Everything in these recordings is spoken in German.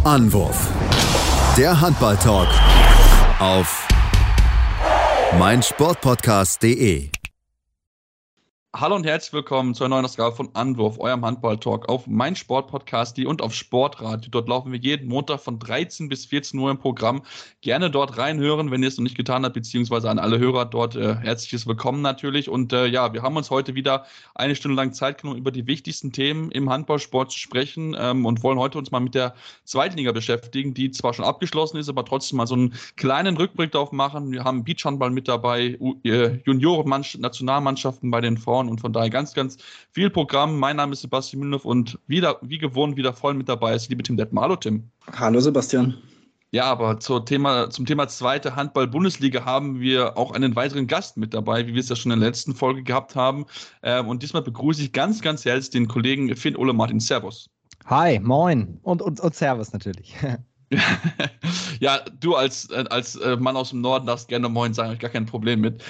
Anwurf. Der Handball-Talk auf meinsportpodcast.de. Hallo und herzlich willkommen zu einer neuen Ausgabe von Anwurf, eurem Handball-Talk auf meinsportpodcast.de und auf Sportradio. Dort laufen wir jeden Montag von 13 bis 14 Uhr im Programm. Gerne dort reinhören, wenn ihr es noch nicht getan habt, beziehungsweise an alle Hörer dort herzliches Willkommen natürlich. Und wir haben uns heute wieder eine Stunde lang Zeit genommen, über die wichtigsten Themen im Handballsport zu sprechen und wollen heute uns mal mit der zweiten Liga beschäftigen, die zwar schon abgeschlossen ist, aber trotzdem mal so einen kleinen Rückblick darauf machen. Wir haben Beachhandball mit dabei, Junioren-Nationalmannschaften bei den Frauen und von daher ganz, ganz viel Programm. Mein Name ist Sebastian Mühlenhoff und wie gewohnt wieder voll mit dabei ist liebe Tim Detmer. Hallo Tim. Hallo Sebastian. Ja, aber zum Thema zweite Handball-Bundesliga haben wir auch einen weiteren Gast mit dabei, wie wir es ja schon in der letzten Folge gehabt haben. Und diesmal begrüße ich ganz, ganz herzlich den Kollegen Finn Ole Martin. Servus. Hi, moin und Servus natürlich. Ja, du als Mann aus dem Norden darfst gerne Moin sagen, habe ich gar kein Problem mit.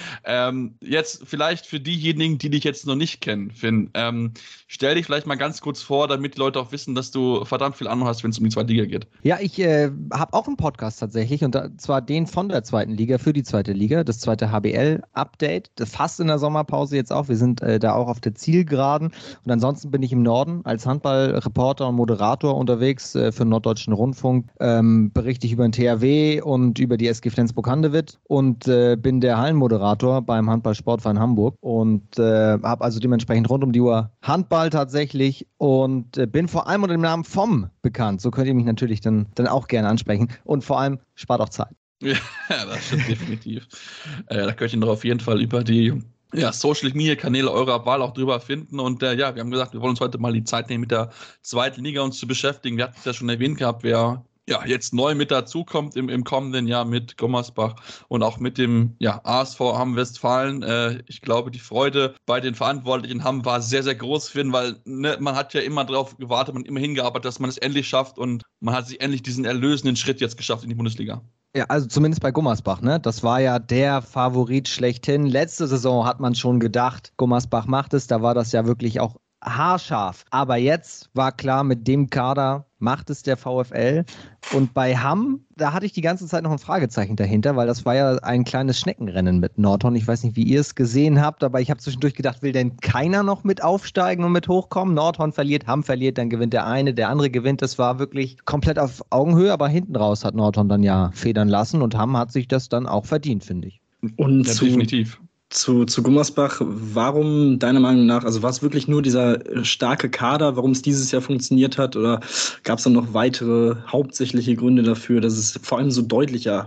Jetzt vielleicht für diejenigen, die dich jetzt noch nicht kennen, Finn, stell dich vielleicht mal ganz kurz vor, damit die Leute auch wissen, dass du verdammt viel Ahnung hast, wenn es um die zweite Liga geht. Ja, ich habe auch einen Podcast tatsächlich und zwar den von der zweiten Liga für die zweite Liga, das zweite HBL-Update, fast in der Sommerpause jetzt auch. Wir sind da auch auf der Zielgeraden und ansonsten bin ich im Norden als Handballreporter und Moderator unterwegs für den Norddeutschen Rundfunk. Berichte ich über den THW und über die SG Flensburg-Handewitt und bin der Hallenmoderator beim Handball-Sportverein Hamburg und habe also dementsprechend rund um die Uhr Handball tatsächlich und bin vor allem unter dem Namen FOM bekannt. So könnt ihr mich natürlich dann auch gerne ansprechen und vor allem spart auch Zeit. Ja, das stimmt definitiv. Da könnt ihr noch auf jeden Fall über die Social-Media-Kanäle eurer Wahl auch drüber finden. Und wir haben gesagt, wir wollen uns heute mal die Zeit nehmen, mit der zweiten Liga uns zu beschäftigen. Wir hatten es ja schon erwähnt gehabt, wer jetzt neu mit dazukommt im kommenden Jahr mit Gummersbach und auch mit dem ASV Hamm-Westfalen. Ich glaube, die Freude bei den Verantwortlichen in Hamm war sehr, sehr groß, Finn, weil man hat ja immer darauf gewartet, man hat immer hingearbeitet, dass man es endlich schafft und man hat sich endlich diesen erlösenden Schritt jetzt geschafft in die Bundesliga. Ja, also zumindest bei Gummersbach, ne? Das war ja der Favorit schlechthin. Letzte Saison hat man schon gedacht, Gummersbach macht es, da war das ja wirklich auch haarscharf. Aber jetzt war klar, mit dem Kader macht es der VfL. Und bei Hamm, da hatte ich die ganze Zeit noch ein Fragezeichen dahinter, weil das war ja ein kleines Schneckenrennen mit Nordhorn. Ich weiß nicht, wie ihr es gesehen habt, aber ich habe zwischendurch gedacht, will denn keiner noch mit aufsteigen und mit hochkommen? Nordhorn verliert, Hamm verliert, dann gewinnt der eine, der andere gewinnt. Das war wirklich komplett auf Augenhöhe, aber hinten raus hat Nordhorn dann ja federn lassen und Hamm hat sich das dann auch verdient, finde ich. Und definitiv. Zu Gummersbach, warum deiner Meinung nach, also war es wirklich nur dieser starke Kader, warum es dieses Jahr funktioniert hat, oder gab es dann noch weitere hauptsächliche Gründe dafür, dass es vor allem so deutlicher,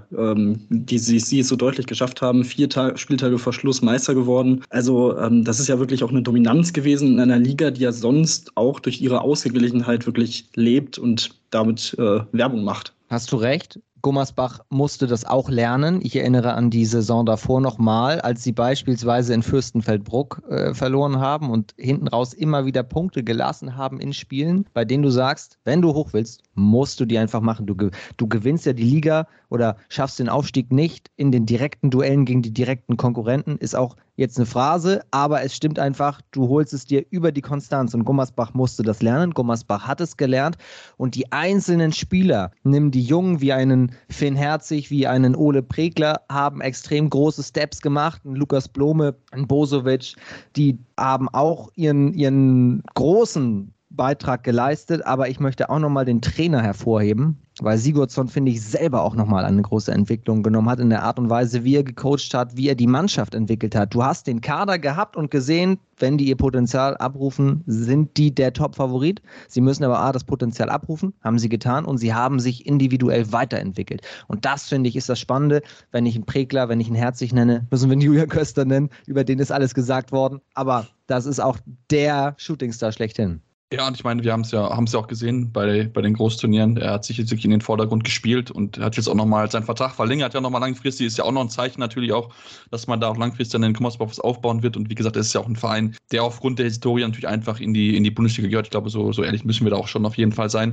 sie es so deutlich geschafft haben, 4 Spieltage vor Schluss Meister geworden. Also das ist ja wirklich auch eine Dominanz gewesen in einer Liga, die ja sonst auch durch ihre Ausgeglichenheit wirklich lebt und damit Werbung macht. Hast du recht. Gummersbach musste das auch lernen. Ich erinnere an die Saison davor nochmal, als sie beispielsweise in Fürstenfeldbruck verloren haben und hinten raus immer wieder Punkte gelassen haben in Spielen, bei denen du sagst, wenn du hoch willst, musst du die einfach machen. Du gewinnst ja die Liga oder schaffst den Aufstieg nicht in den direkten Duellen gegen die direkten Konkurrenten, ist auch jetzt eine Phrase, aber es stimmt einfach, du holst es dir über die Konstanz und Gummersbach musste das lernen, Gummersbach hat es gelernt und die einzelnen Spieler, nimm die Jungen wie einen Finn Herzig, wie einen Ole Pregler, haben extrem große Steps gemacht, ein Lukas Blome, ein Bosovic, die haben auch ihren großen Beitrag geleistet, aber ich möchte auch nochmal den Trainer hervorheben, weil Sigurdsson, finde ich, selber auch nochmal eine große Entwicklung genommen hat in der Art und Weise, wie er gecoacht hat, wie er die Mannschaft entwickelt hat. Du hast den Kader gehabt und gesehen, wenn die ihr Potenzial abrufen, sind die der Top-Favorit. Sie müssen aber das Potenzial abrufen, haben sie getan und sie haben sich individuell weiterentwickelt. Und das, finde ich, ist das Spannende, wenn ich einen Pregler, wenn ich einen Herzig nenne, müssen wir einen Julian Köster nennen, über den ist alles gesagt worden, aber das ist auch der Shootingstar schlechthin. Ja, und ich meine, wir haben es ja auch gesehen bei den Großturnieren. Er hat sich jetzt wirklich in den Vordergrund gespielt und hat jetzt auch nochmal seinen Vertrag verlängert, ja nochmal langfristig. Ist ja auch noch ein Zeichen natürlich auch, dass man da auch langfristig an den Gummersbach was aufbauen wird. Und wie gesagt, das ist ja auch ein Verein, der aufgrund der Historie natürlich einfach in die Bundesliga gehört. Ich glaube, so ehrlich müssen wir da auch schon auf jeden Fall sein.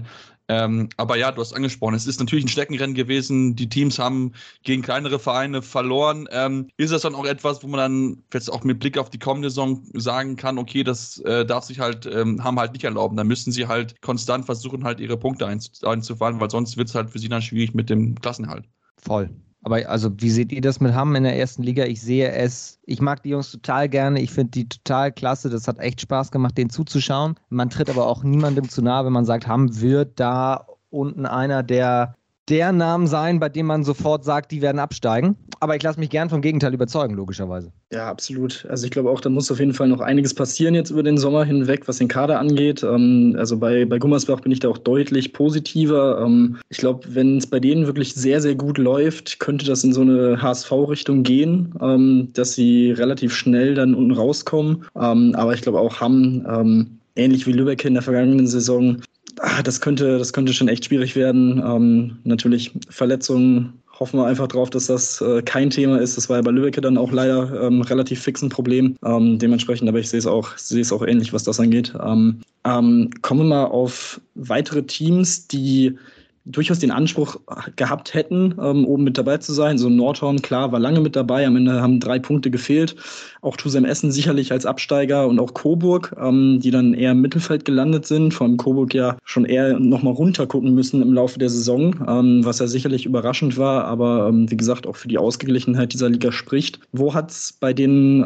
Aber ja, du hast angesprochen, es ist natürlich ein Steckenrennen gewesen. Die Teams haben gegen kleinere Vereine verloren. Ist das dann auch etwas, wo man dann jetzt auch mit Blick auf die kommende Saison sagen kann, okay, das darf sich halt, haben halt nicht erlauben. Da müssen sie halt konstant versuchen, halt ihre Punkte einzufahren, weil sonst wird es halt für sie dann schwierig mit dem Klassenerhalt. Voll. Aber also, wie seht ihr das mit Hamm in der ersten Liga? Ich sehe es, ich mag die Jungs total gerne, ich finde die total klasse, das hat echt Spaß gemacht, denen zuzuschauen. Man tritt aber auch niemandem zu nahe, wenn man sagt, Hamm wird da unten einer der Namen sein, bei dem man sofort sagt, die werden absteigen. Aber ich lasse mich gern vom Gegenteil überzeugen, logischerweise. Ja, absolut. Also ich glaube auch, da muss auf jeden Fall noch einiges passieren jetzt über den Sommer hinweg, was den Kader angeht. Also bei Gummersbach bin ich da auch deutlich positiver. Ich glaube, wenn es bei denen wirklich sehr, sehr gut läuft, könnte das in so eine HSV-Richtung gehen, dass sie relativ schnell dann unten rauskommen. Aber ich glaube auch Hamm, ähnlich wie Lübeck in der vergangenen Saison, das könnte schon echt schwierig werden. Natürlich Verletzungen, hoffen wir einfach drauf, dass das kein Thema ist. Das war ja bei Lübeck dann auch leider relativ fix ein Problem. Dementsprechend, aber ich sehe es auch ähnlich, was das angeht. Kommen wir mal auf weitere Teams, die durchaus den Anspruch gehabt hätten, oben mit dabei zu sein. So Nordhorn, klar, war lange mit dabei. Am Ende haben 3 Punkte gefehlt. Auch Tusem Essen sicherlich als Absteiger und auch Coburg, die dann eher im Mittelfeld gelandet sind. Vor allem Coburg ja schon eher nochmal runter gucken müssen im Laufe der Saison, was ja sicherlich überraschend war, aber wie gesagt auch für die Ausgeglichenheit dieser Liga spricht. Wo hat es bei diesen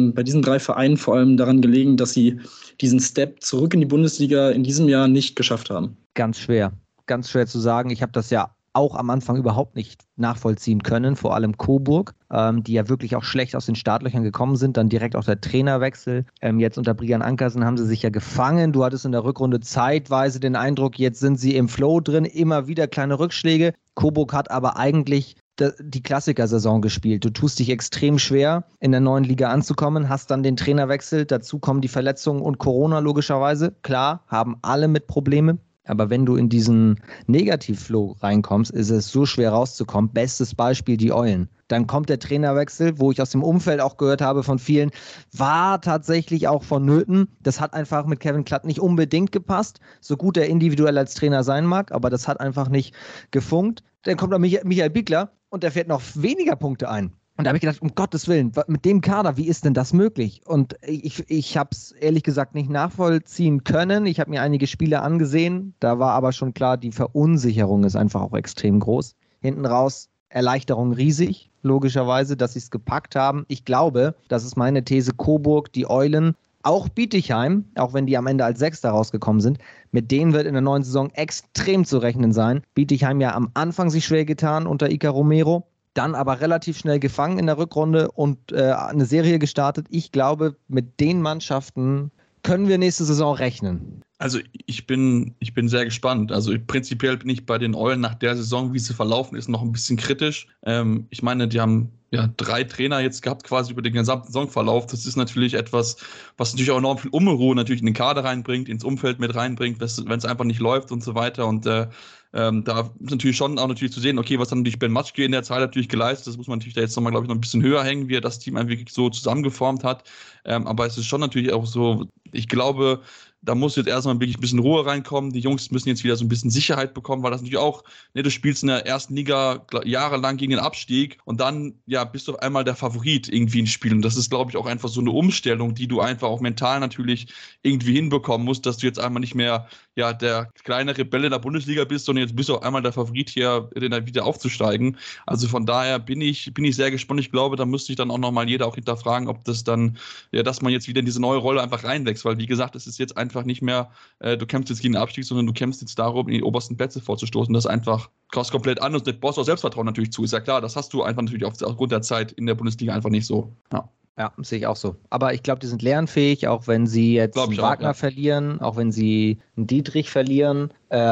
3 Vereinen vor allem daran gelegen, dass sie diesen Step zurück in die Bundesliga in diesem Jahr nicht geschafft haben? Ganz schwer zu sagen. Ich habe das ja auch am Anfang überhaupt nicht nachvollziehen können, vor allem Coburg, die ja wirklich auch schlecht aus den Startlöchern gekommen sind, dann direkt auch der Trainerwechsel. Jetzt unter Brian Ankersen haben sie sich ja gefangen. Du hattest in der Rückrunde zeitweise den Eindruck, jetzt sind sie im Flow drin, immer wieder kleine Rückschläge. Coburg hat aber eigentlich die Klassiker-Saison gespielt. Du tust dich extrem schwer, in der neuen Liga anzukommen, hast dann den Trainerwechsel, dazu kommen die Verletzungen und Corona logischerweise. Klar, haben alle mit Probleme. Aber wenn du in diesen Negativflow reinkommst, ist es so schwer rauszukommen. Bestes Beispiel die Eulen. Dann kommt der Trainerwechsel, wo ich aus dem Umfeld auch gehört habe von vielen, war tatsächlich auch vonnöten. Das hat einfach mit Kevin Klatt nicht unbedingt gepasst, so gut er individuell als Trainer sein mag, aber das hat einfach nicht gefunkt. Dann kommt da Michael Biegler und der fährt noch weniger Punkte ein. Und da habe ich gedacht, um Gottes Willen, mit dem Kader, wie ist denn das möglich? Und ich habe es ehrlich gesagt nicht nachvollziehen können. Ich habe mir einige Spiele angesehen. Da war aber schon klar, die Verunsicherung ist einfach auch extrem groß. Hinten raus Erleichterung riesig, logischerweise, dass sie es gepackt haben. Ich glaube, das ist meine These, Coburg, die Eulen, auch Bietigheim, auch wenn die am Ende als Sechster rausgekommen sind, mit denen wird in der neuen Saison extrem zu rechnen sein. Bietigheim ja am Anfang sich schwer getan unter Iker Romero. Dann aber relativ schnell gefangen in der Rückrunde und eine Serie gestartet. Ich glaube, mit den Mannschaften können wir nächste Saison rechnen. Also ich bin sehr gespannt. Also prinzipiell bin ich bei den Eulen nach der Saison, wie sie verlaufen ist, noch ein bisschen kritisch. Ich meine, die haben ja 3 Trainer jetzt gehabt quasi über den gesamten Saisonverlauf. Das ist natürlich etwas, was natürlich auch enorm viel Unruhe natürlich in den Kader reinbringt, ins Umfeld mit reinbringt, wenn es einfach nicht läuft und so weiter. Und da ist natürlich schon auch natürlich zu sehen, okay, was dann natürlich Ben Matschke in der Zeit natürlich geleistet, das muss man natürlich da jetzt nochmal, glaube ich, noch ein bisschen höher hängen, wie er das Team wirklich so zusammengeformt hat. Aber es ist schon natürlich auch so, ich glaube, da muss jetzt erstmal wirklich ein bisschen Ruhe reinkommen. Die Jungs müssen jetzt wieder so ein bisschen Sicherheit bekommen, weil das natürlich auch, ne, du spielst in der ersten Liga jahrelang gegen den Abstieg und dann, ja, bist du auf einmal der Favorit irgendwie in Spielen. Und das ist, glaube ich, auch einfach so eine Umstellung, die du einfach auch mental natürlich irgendwie hinbekommen musst, dass du jetzt einmal nicht mehr, ja, der kleine Rebell in der Bundesliga bist, sondern jetzt bist du auf einmal der Favorit hier, wieder aufzusteigen. Also von daher bin ich sehr gespannt. Ich glaube, da müsste ich dann auch nochmal jeder auch hinterfragen, ob das dann, ja, dass man jetzt wieder in diese neue Rolle einfach reinwächst, weil wie gesagt, es ist jetzt einfach nicht mehr, du kämpfst jetzt gegen den Abstieg, sondern du kämpfst jetzt darum, in die obersten Plätze vorzustoßen. Das ist einfach komplett anders. Das brauchst du auch Selbstvertrauen natürlich zu, ist ja klar. Das hast du einfach natürlich aufgrund der Zeit in der Bundesliga einfach nicht so. Ja, sehe ich auch so. Aber ich glaube, die sind lernfähig, auch wenn sie jetzt einen Wagner verlieren, auch wenn sie einen Dietrich verlieren.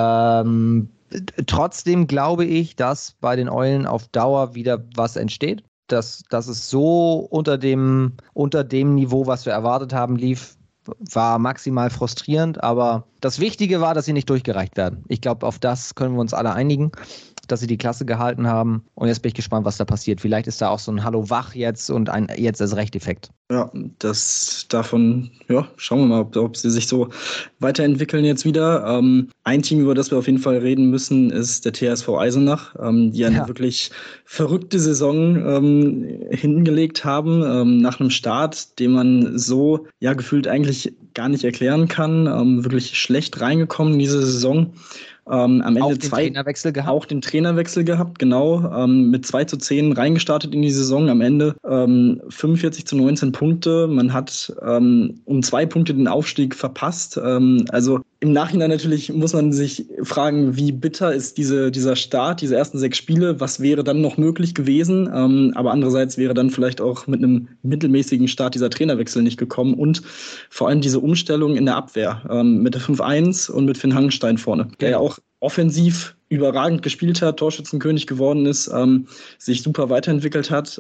Trotzdem glaube ich, dass bei den Eulen auf Dauer wieder was entsteht. Dass es so unter dem Niveau, was wir erwartet haben, lief, war maximal frustrierend. Aber das Wichtige war, dass sie nicht durchgereicht werden. Ich glaube, auf das können wir uns alle einigen. dass sie die Klasse gehalten haben. Und jetzt bin ich gespannt, was da passiert. Vielleicht ist da auch so ein Hallo wach jetzt und ein jetzt erst recht Effekt. Ja, schauen wir mal, ob sie sich so weiterentwickeln jetzt wieder. Ein Team, über das wir auf jeden Fall reden müssen, ist der TSV Eisenach, die eine wirklich verrückte Saison hingelegt haben, nach einem Start, den man so gefühlt eigentlich gar nicht erklären kann. Wirklich schlecht reingekommen in diese Saison. Am Ende auch den Trainerwechsel gehabt. Auch den Trainerwechsel gehabt, genau. Mit 2:10 reingestartet in die Saison. Am Ende 45:19 Punkte. Man hat um 2 Punkte den Aufstieg verpasst. Also im Nachhinein natürlich muss man sich fragen, wie bitter ist dieser Start, diese ersten 6 Spiele. Was wäre dann noch möglich gewesen? Aber andererseits wäre dann vielleicht auch mit einem mittelmäßigen Start dieser Trainerwechsel nicht gekommen. Und vor allem diese Umstellung in der Abwehr mit der 5-1 und mit Finn Hangenstein vorne, der ja auch offensiv überragend gespielt hat, Torschützenkönig geworden ist, sich super weiterentwickelt hat.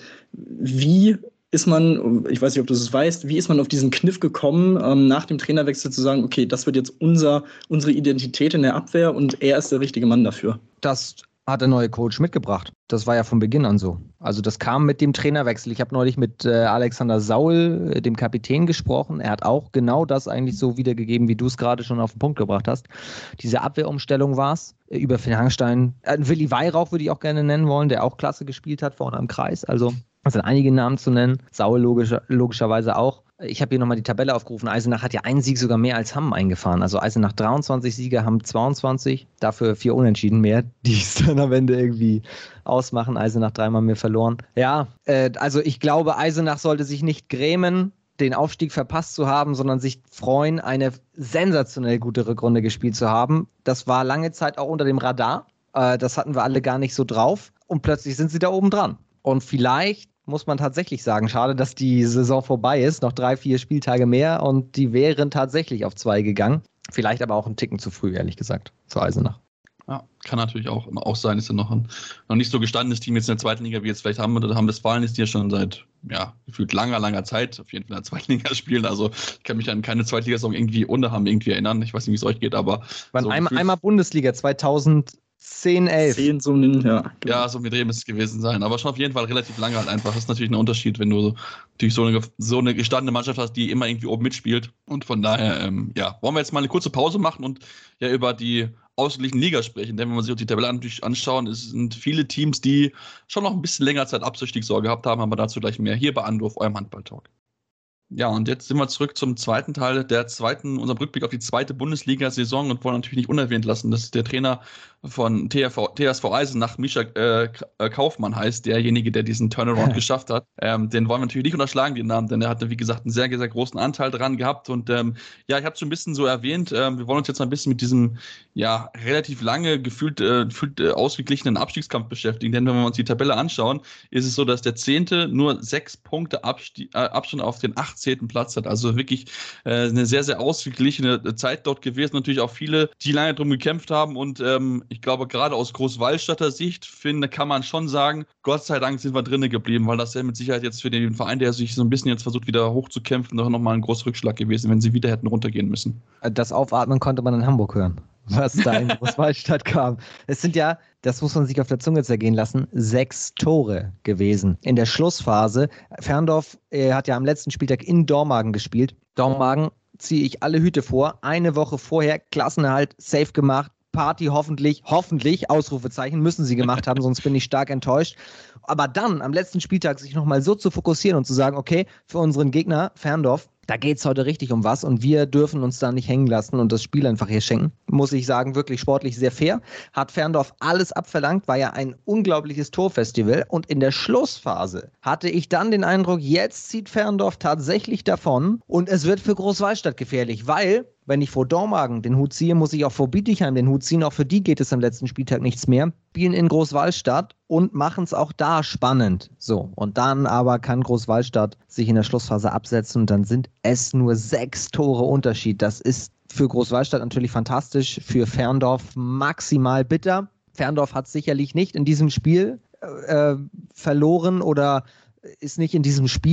Wie ist man, ich weiß nicht, ob du es weißt, wie ist man auf diesen Kniff gekommen, nach dem Trainerwechsel zu sagen, okay, das wird jetzt unsere Identität in der Abwehr und er ist der richtige Mann dafür? Das hat der neue Coach mitgebracht. Das war ja von Beginn an so. Also das kam mit dem Trainerwechsel. Ich habe neulich mit Alexander Saul, dem Kapitän, gesprochen. Er hat auch genau das eigentlich so wiedergegeben, wie du es gerade schon auf den Punkt gebracht hast. Diese Abwehrumstellung war es. Über Finn Hangenstein. Willi Weihrauch würde ich auch gerne nennen wollen, der auch klasse gespielt hat vorne am Kreis. Also das sind einige Namen zu nennen. Saul logischerweise auch. Ich habe hier nochmal die Tabelle aufgerufen. Eisenach hat ja einen Sieg sogar mehr als Hamm eingefahren. Also Eisenach 23 Siege, Hamm 22. Dafür 4 Unentschieden mehr, die es dann am Ende irgendwie ausmachen. Eisenach 3-mal mehr verloren. Ja, also ich glaube, Eisenach sollte sich nicht grämen, den Aufstieg verpasst zu haben, sondern sich freuen, eine sensationell gute Rückrunde gespielt zu haben. Das war lange Zeit auch unter dem Radar. Das hatten wir alle gar nicht so drauf. Und plötzlich sind sie da oben dran. Und vielleicht muss man tatsächlich sagen, schade, dass die Saison vorbei ist, noch 3-4 Spieltage mehr und die wären tatsächlich auf 2 gegangen. Vielleicht aber auch einen Ticken zu früh, ehrlich gesagt, für Eisenach. Ja, kann natürlich auch sein, ist ja noch nicht so gestandenes Team jetzt in der zweiten Liga, wie jetzt vielleicht Hamm-Westfalen ist, die ja schon seit gefühlt langer Zeit auf jeden Fall in der zweiten Liga spielen. Also ich kann mich an keine Zweitligasaison irgendwie ohne Hamm irgendwie erinnern. Ich weiß nicht, wie es euch geht, aber so einmal Bundesliga 2010, 11. 10 so ein, genau. Ja, so mit dem müsste es gewesen sein. Aber schon auf jeden Fall relativ lange halt einfach. Das ist natürlich ein Unterschied, wenn du natürlich so eine gestandene Mannschaft hast, die immer irgendwie oben mitspielt. Und von daher, wollen wir jetzt mal eine kurze Pause machen und über die ausgeglichenen Liga sprechen. Denn wenn man sich auch die Tabelle anschauen, es sind viele Teams, die schon noch ein bisschen länger Zeit Abstiegsorge gehabt haben, aber dazu gleich mehr hier bei Andorf, eurem Handball-Talk. Ja, und jetzt sind wir zurück zum zweiten Teil unserem Rückblick auf die zweite Bundesliga-Saison und wollen natürlich nicht unerwähnt lassen, dass der Trainer von TSV Eisenach, Mischa Kaufmann heißt, derjenige, der diesen Turnaround geschafft hat. Den wollen wir natürlich nicht unterschlagen, den Namen, denn er hat, wie gesagt, einen sehr, sehr großen Anteil dran gehabt. Und ich habe es schon ein bisschen so erwähnt, wir wollen uns jetzt ein bisschen mit diesem relativ lange gefühlt ausgeglichenen Abstiegskampf beschäftigen. Denn wenn wir uns die Tabelle anschauen, ist es so, dass der 10. nur 6 Punkte Abstand auf den 18. Platz hat. Also wirklich eine sehr, sehr ausgeglichene Zeit dort gewesen. Natürlich auch viele, die lange drum gekämpft haben und ich glaube, gerade aus Großwallstadter Sicht, kann man schon sagen, Gott sei Dank sind wir drinnen geblieben, weil das ja mit Sicherheit jetzt für den Verein, der sich so ein bisschen jetzt versucht, wieder hochzukämpfen, doch nochmal ein großer Rückschlag gewesen, wenn sie wieder hätten runtergehen müssen. Das Aufatmen konnte man in Hamburg hören, was da in Großwallstadt kam. Es sind ja, das muss man sich auf der Zunge zergehen lassen, 6 Tore gewesen. In der Schlussphase, Ferndorf hat ja am letzten Spieltag in Dormagen gespielt. Dormagen ziehe ich alle Hüte vor. Eine Woche vorher Klassenerhalt, safe gemacht. Party hoffentlich, Ausrufezeichen, müssen sie gemacht haben, sonst bin ich stark enttäuscht. Aber dann am letzten Spieltag sich nochmal so zu fokussieren und zu sagen, okay, für unseren Gegner Ferndorf, da geht es heute richtig um was und wir dürfen uns da nicht hängen lassen und das Spiel einfach hier schenken. Muss ich sagen, wirklich sportlich sehr fair. Hat Ferndorf alles abverlangt, war ja ein unglaubliches Torfestival und in der Schlussphase hatte ich dann den Eindruck, jetzt zieht Ferndorf tatsächlich davon und es wird für Großwallstadt gefährlich, weil wenn ich vor Dormagen den Hut ziehe, muss ich auch vor Bietigheim den Hut ziehen. Auch für die geht es am letzten Spieltag nichts mehr. Spielen in Großwallstadt und machen es auch da spannend. So, und dann aber kann Großwallstadt sich in der Schlussphase absetzen und dann sind es nur 6 Tore Unterschied. Das ist für Großwallstadt natürlich fantastisch, für Ferndorf maximal bitter. Ferndorf hat sicherlich nicht in diesem Spiel verloren oder ist nicht in diesem Spiel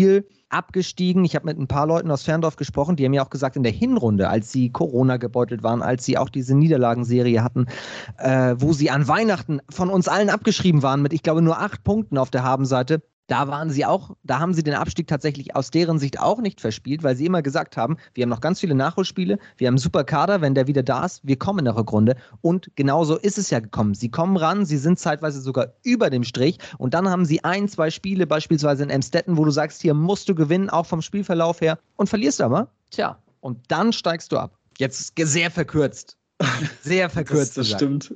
abgestiegen. Ich habe mit ein paar Leuten aus Ferndorf gesprochen, die haben ja auch gesagt, in der Hinrunde, als sie Corona gebeutelt waren, als sie auch diese Niederlagenserie hatten, wo sie an Weihnachten von uns allen abgeschrieben waren mit, ich glaube, nur 8 Punkten auf der Habenseite. Da haben sie den Abstieg tatsächlich aus deren Sicht auch nicht verspielt, weil sie immer gesagt haben, wir haben noch ganz viele Nachholspiele, wir haben einen super Kader, wenn der wieder da ist, wir kommen in der Rückrunde. Und genauso ist es ja gekommen. Sie kommen ran, sie sind zeitweise sogar über dem Strich und dann haben sie 1, 2 Spiele, beispielsweise in Emstetten, wo du sagst, hier musst du gewinnen, auch vom Spielverlauf her, und verlierst aber, und dann steigst du ab. Jetzt sehr verkürzt. Sehr verkürzt. Das stimmt.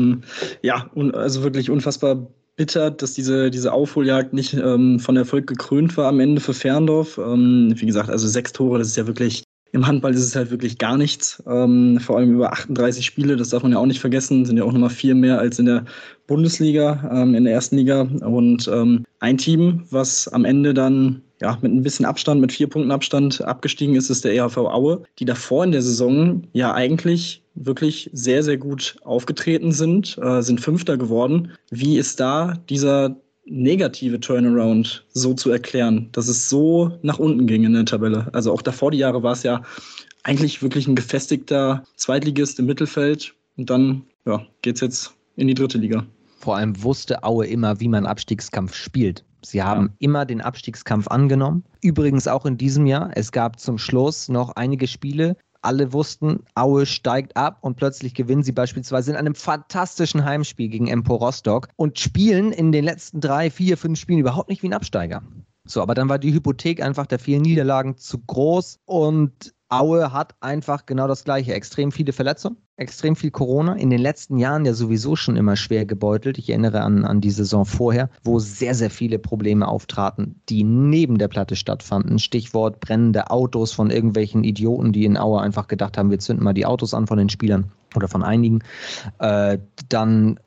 Also wirklich unfassbar bitter, dass diese Aufholjagd nicht von Erfolg gekrönt war am Ende für Ferndorf. Wie gesagt, also 6 Tore, das ist ja wirklich, im Handball ist es halt wirklich gar nichts. Vor allem über 38 Spiele, das darf man ja auch nicht vergessen, sind ja auch nochmal 4 mehr als in der Bundesliga, in der ersten Liga. Und ein Team, was am Ende dann mit ein bisschen Abstand, mit 4 Punkten Abstand abgestiegen ist der EHV Aue, die davor in der Saison ja eigentlich wirklich sehr, sehr gut aufgetreten sind 5. geworden. Wie ist da dieser negative Turnaround so zu erklären, dass es so nach unten ging in der Tabelle? Also auch davor die Jahre war es ja eigentlich wirklich ein gefestigter Zweitligist im Mittelfeld und dann geht's jetzt in die 3. Liga. Vor allem wusste Aue immer, wie man Abstiegskampf spielt. Sie haben immer den Abstiegskampf angenommen. Übrigens auch in diesem Jahr. Es gab zum Schluss noch einige Spiele. Alle wussten, Aue steigt ab und plötzlich gewinnen sie beispielsweise in einem fantastischen Heimspiel gegen Empor Rostock und spielen in den letzten 3, 4, 5 Spielen überhaupt nicht wie ein Absteiger. So, aber dann war die Hypothek einfach der vielen Niederlagen zu groß und Aue hat einfach genau das Gleiche. Extrem viele Verletzungen, extrem viel Corona. In den letzten Jahren ja sowieso schon immer schwer gebeutelt. Ich erinnere an die Saison vorher, wo sehr, sehr viele Probleme auftraten, die neben der Platte stattfanden. Stichwort brennende Autos von irgendwelchen Idioten, die in Aue einfach gedacht haben, wir zünden mal die Autos an von den Spielern oder von einigen. Dann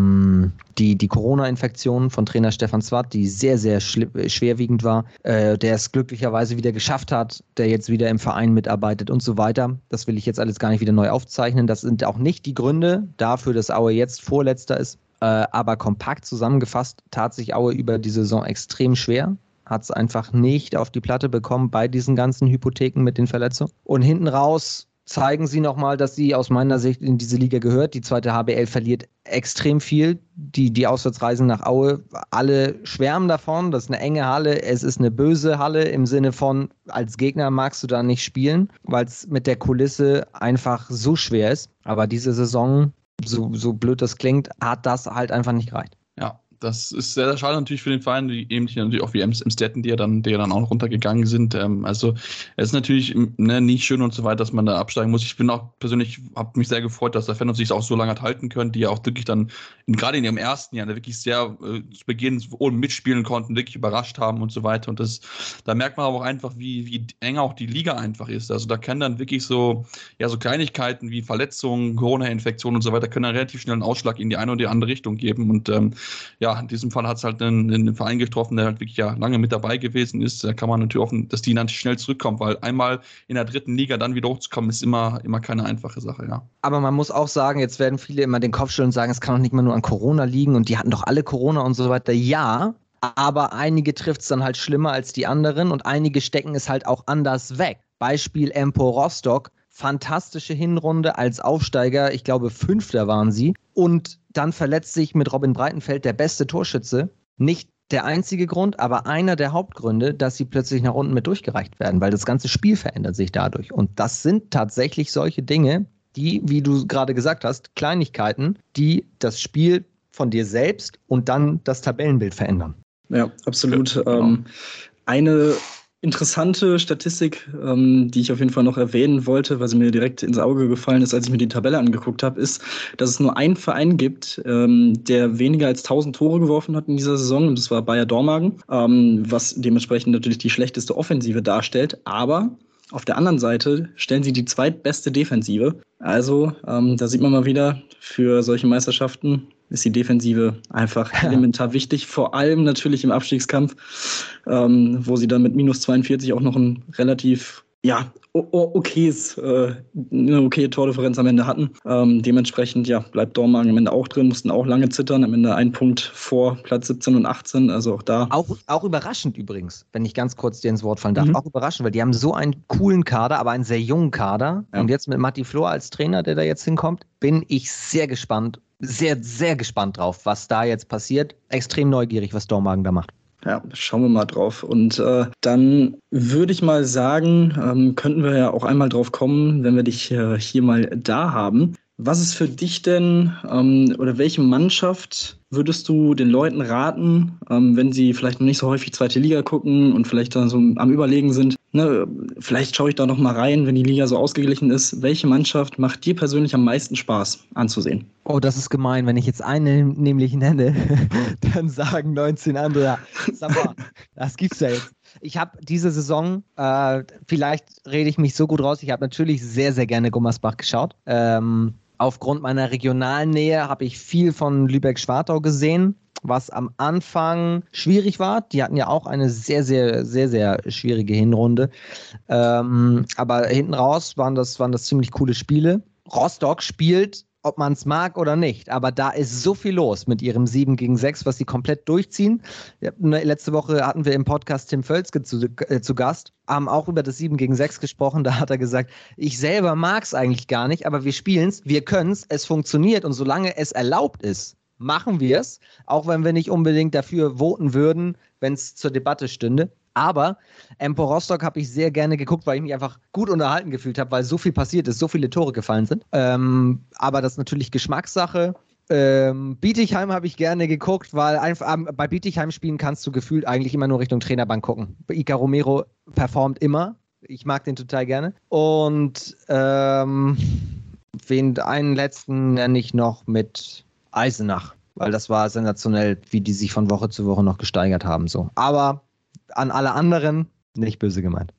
die Corona-Infektion von Trainer Stefan Zwart, die sehr, sehr schwerwiegend war, der es glücklicherweise wieder geschafft hat, der jetzt wieder im Verein mitarbeitet und so weiter. Das will ich jetzt alles gar nicht wieder neu aufzeichnen. Das sind auch nicht die Gründe dafür, dass Aue jetzt Vorletzter ist. Aber kompakt zusammengefasst tat sich Aue über die Saison extrem schwer. Hat es einfach nicht auf die Platte bekommen bei diesen ganzen Hypotheken mit den Verletzungen. Und hinten raus zeigen sie nochmal, dass sie aus meiner Sicht in diese Liga gehört. Die 2. HBL verliert extrem viel. Die Auswärtsreisen nach Aue, alle schwärmen davon. Das ist eine enge Halle. Es ist eine böse Halle im Sinne von, als Gegner magst du da nicht spielen, weil es mit der Kulisse einfach so schwer ist. Aber diese Saison, so blöd das klingt, hat das halt einfach nicht gereicht. Ja. Das ist sehr, sehr schade natürlich für den Verein, die eben natürlich auch wie Emstetten, die ja dann auch noch runtergegangen sind. Also es ist natürlich nicht schön und so weiter, dass man da absteigen muss. Ich bin auch persönlich, habe mich sehr gefreut, dass der Fan sich auch so lange hat halten können, die ja auch wirklich dann, gerade in ihrem ersten Jahr, wirklich sehr zu Beginn mitspielen konnten, wirklich überrascht haben und so weiter. Und da merkt man aber auch einfach, wie eng auch die Liga einfach ist. Also da können dann wirklich so Kleinigkeiten wie Verletzungen, Corona-Infektionen und so weiter, können dann relativ schnell einen Ausschlag in die eine oder die andere Richtung geben. Und in diesem Fall hat es halt einen Verein getroffen, der halt wirklich lange mit dabei gewesen ist. Da kann man natürlich hoffen, dass die dann schnell zurückkommen, weil einmal in der 3. Liga dann wieder hochzukommen, ist immer keine einfache Sache, ja. Aber man muss auch sagen, jetzt werden viele immer den Kopf schütteln und sagen, es kann doch nicht mal nur an Corona liegen und die hatten doch alle Corona und so weiter. Ja, aber einige trifft es dann halt schlimmer als die anderen und einige stecken es halt auch anders weg. Beispiel Empor Rostock. Fantastische Hinrunde als Aufsteiger, ich glaube 5. waren sie. Und dann verletzt sich mit Robin Breitenfeld der beste Torschütze. Nicht der einzige Grund, aber einer der Hauptgründe, dass sie plötzlich nach unten mit durchgereicht werden, weil das ganze Spiel verändert sich dadurch. Und das sind tatsächlich solche Dinge, die, wie du gerade gesagt hast, Kleinigkeiten, die das Spiel von dir selbst und dann das Tabellenbild verändern. Ja, absolut. Genau. Eine interessante Statistik, die ich auf jeden Fall noch erwähnen wollte, weil sie mir direkt ins Auge gefallen ist, als ich mir die Tabelle angeguckt habe, ist, dass es nur einen Verein gibt, der weniger als 1000 Tore geworfen hat in dieser Saison, und das war Bayer Dormagen, was dementsprechend natürlich die schlechteste Offensive darstellt, aber auf der anderen Seite stellen sie die zweitbeste Defensive. Also da sieht man mal wieder, für solche Meisterschaften ist die Defensive einfach elementar wichtig, vor allem natürlich im Abstiegskampf, wo sie dann mit -42 auch noch einen relativ eine okaye Tordifferenz am Ende hatten. Dementsprechend, bleibt Dormagen am Ende auch drin, mussten auch lange zittern, am Ende 1 Punkt vor Platz 17 und 18, also auch da. Auch überraschend übrigens, wenn ich ganz kurz dir ins Wort fallen darf, auch überraschend, weil die haben so einen coolen Kader, aber einen sehr jungen Kader. Ja. Und jetzt mit Matti Flor als Trainer, der da jetzt hinkommt, bin ich sehr gespannt, sehr, sehr gespannt drauf, was da jetzt passiert. Extrem neugierig, was Dormagen da macht. Ja, schauen wir mal drauf. Und dann würde ich mal sagen, könnten wir ja auch einmal drauf kommen, wenn wir dich hier mal da haben. Was ist für dich denn oder welche Mannschaft würdest du den Leuten raten, wenn sie vielleicht noch nicht so häufig zweite Liga gucken und vielleicht dann so am Überlegen sind? Ne, vielleicht schaue ich da noch mal rein, wenn die Liga so ausgeglichen ist. Welche Mannschaft macht dir persönlich am meisten Spaß anzusehen? Oh, das ist gemein. Wenn ich jetzt eine nämlich nenne, dann sagen 19 andere, sag mal, das gibt's ja jetzt. Ich habe diese Saison, vielleicht rede ich mich so gut raus, ich habe natürlich sehr, sehr gerne Gummersbach geschaut. Aufgrund meiner regionalen Nähe habe ich viel von Lübeck-Schwartau gesehen, was am Anfang schwierig war. Die hatten ja auch eine sehr, sehr, sehr, sehr schwierige Hinrunde. Aber hinten raus waren das ziemlich coole Spiele. Rostock spielt, ob man es mag oder nicht, aber da ist so viel los mit ihrem 7-6, was sie komplett durchziehen. Letzte Woche hatten wir im Podcast Tim Völzke zu Gast, haben auch über das 7-6 gesprochen. Da hat er gesagt, ich selber mag es eigentlich gar nicht, aber wir spielen es, wir können es funktioniert und solange es erlaubt ist, machen wir es, auch wenn wir nicht unbedingt dafür voten würden, wenn es zur Debatte stünde. Aber Empor Rostock habe ich sehr gerne geguckt, weil ich mich einfach gut unterhalten gefühlt habe, weil so viel passiert ist, so viele Tore gefallen sind. Aber das ist natürlich Geschmackssache. Bietigheim habe ich gerne geguckt, weil einfach bei Bietigheim-Spielen kannst du gefühlt eigentlich immer nur Richtung Trainerbank gucken. Iker Romero performt immer. Ich mag den total gerne. Und einen letzten nenne ich noch mit Eisenach, weil das war sensationell, wie die sich von Woche zu Woche noch gesteigert haben. So. Aber an alle anderen nicht böse gemeint.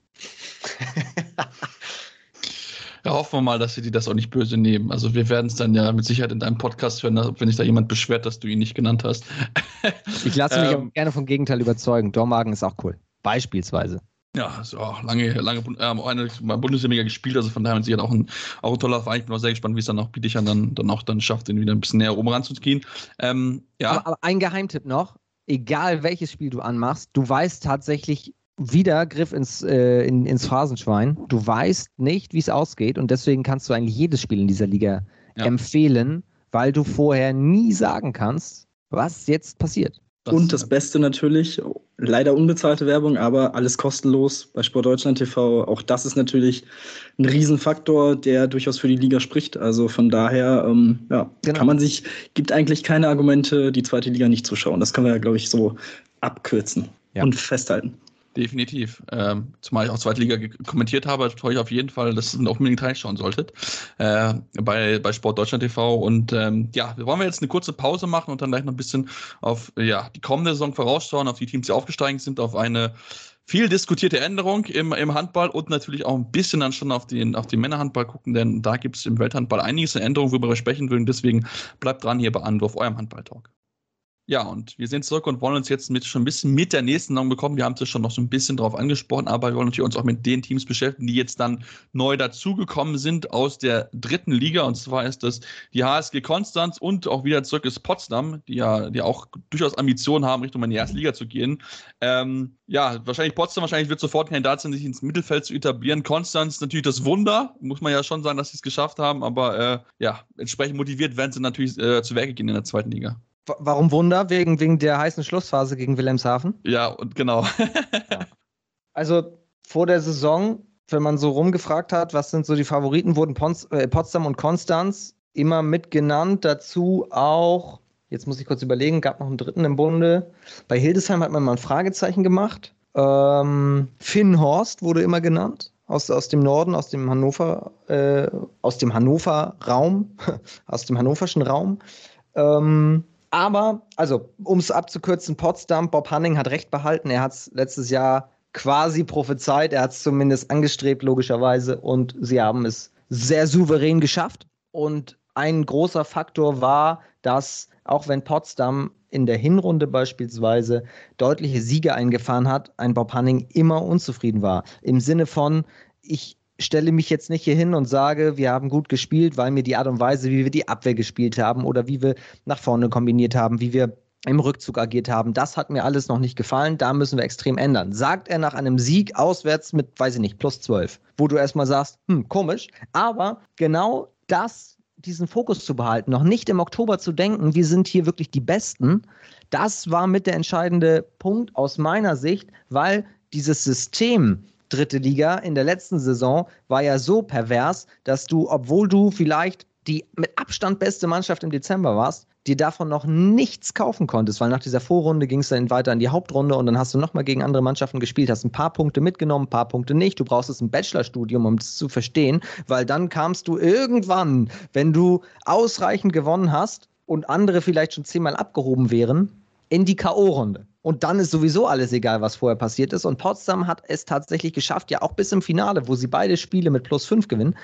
Ja, hoffen wir mal, dass sie das auch nicht böse nehmen. Also wir werden es dann ja mit Sicherheit in deinem Podcast hören, wenn sich da jemand beschwert, dass du ihn nicht genannt hast. Ich lasse mich aber gerne vom Gegenteil überzeugen. Dormagen ist auch cool. Beispielsweise. Ja, ist auch lange eine Bundesliga gespielt, also von daher mit Sicherheit auch ein toller Verein. Ich bin auch sehr gespannt, wie es dann auch Bietigheim dann schafft, ihn wieder ein bisschen näher oben ranzugehen. Aber ein Geheimtipp noch. Egal welches Spiel du anmachst, du weißt tatsächlich wieder Griff ins Phrasenschwein. Du weißt nicht, wie es ausgeht und deswegen kannst du eigentlich jedes Spiel in dieser Liga empfehlen, weil du vorher nie sagen kannst, was jetzt passiert. Und das Beste natürlich, leider unbezahlte Werbung, aber alles kostenlos bei Sportdeutschland TV. Auch das ist natürlich ein Riesenfaktor, der durchaus für die Liga spricht. Also von daher, genau. Gibt eigentlich keine Argumente, die zweite Liga nicht zu schauen. Das können wir ja, glaube ich, so abkürzen und festhalten. Definitiv. Zumal ich auch zweite Liga kommentiert habe, freue ich auf jeden Fall, dass ihr auch unbedingt reinschauen solltet bei Sport Deutschland TV. Und wir wollen jetzt eine kurze Pause machen und dann gleich noch ein bisschen auf die kommende Saison vorausschauen, auf die Teams, die aufgestiegen sind, auf eine viel diskutierte Änderung im Handball und natürlich auch ein bisschen dann schon auf den Männerhandball gucken, denn da gibt es im Welthandball einiges an Änderungen, worüber wir sprechen würden. Deswegen bleibt dran hier bei Anwurf, eurem Handball-Talk. Ja, und wir sind zurück und wollen uns jetzt schon ein bisschen mit der nächsten Saison bekommen. Wir haben es ja schon noch so ein bisschen drauf angesprochen, aber wir wollen natürlich uns auch mit den Teams beschäftigen, die jetzt dann neu dazugekommen sind aus der 3. Liga. Und zwar ist das die HSG Konstanz und auch wieder zurück ist Potsdam, die auch durchaus Ambitionen haben, Richtung in die erste Liga zu gehen. Wahrscheinlich Potsdam wird sofort ein Kandidat sein, sich ins Mittelfeld zu etablieren. Konstanz natürlich das Wunder, muss man ja schon sagen, dass sie es geschafft haben, aber entsprechend motiviert werden sie natürlich zu Werke gehen in der 2. Liga. Warum Wunder? Wegen der heißen Schlussphase gegen Wilhelmshaven? Ja, und genau. Also vor der Saison, wenn man so rumgefragt hat, was sind so die Favoriten, wurden Potsdam und Konstanz immer mitgenannt. Dazu auch, jetzt muss ich kurz überlegen, gab noch einen dritten im Bunde. Bei Hildesheim hat man mal ein Fragezeichen gemacht. Finn Horst wurde immer genannt. Aus dem Norden, aus dem hannoverschen Raum. Aber, um es abzukürzen, Potsdam, Bob Hanning hat recht behalten. Er hat es letztes Jahr quasi prophezeit. Er hat es zumindest angestrebt, logischerweise. Und sie haben es sehr souverän geschafft. Und ein großer Faktor war, dass, auch wenn Potsdam in der Hinrunde beispielsweise deutliche Siege eingefahren hat, ein Bob Hanning immer unzufrieden war. Im Sinne von, ich stelle mich jetzt nicht hier hin und sage, wir haben gut gespielt, weil mir die Art und Weise, wie wir die Abwehr gespielt haben oder wie wir nach vorne kombiniert haben, wie wir im Rückzug agiert haben, das hat mir alles noch nicht gefallen, da müssen wir extrem ändern. Sagt er nach einem Sieg auswärts mit, weiß ich nicht, +12, wo du erstmal sagst, komisch, aber genau diesen Fokus zu behalten, noch nicht im Oktober zu denken, wir sind hier wirklich die Besten, das war mit der entscheidende Punkt aus meiner Sicht, weil dieses System dritte Liga in der letzten Saison war ja so pervers, dass du, obwohl du vielleicht die mit Abstand beste Mannschaft im Dezember warst, dir davon noch nichts kaufen konntest, weil nach dieser Vorrunde ging es dann weiter in die Hauptrunde und dann hast du nochmal gegen andere Mannschaften gespielt, hast ein paar Punkte mitgenommen, ein paar Punkte nicht. Du brauchst ein Bachelorstudium, um das zu verstehen, weil dann kamst du irgendwann, wenn du ausreichend gewonnen hast und andere vielleicht schon 10-mal abgehoben wären, in die K.O.-Runde. Und dann ist sowieso alles egal, was vorher passiert ist. Und Potsdam hat es tatsächlich geschafft, ja auch bis im Finale, wo sie beide Spiele mit +5 gewinnen,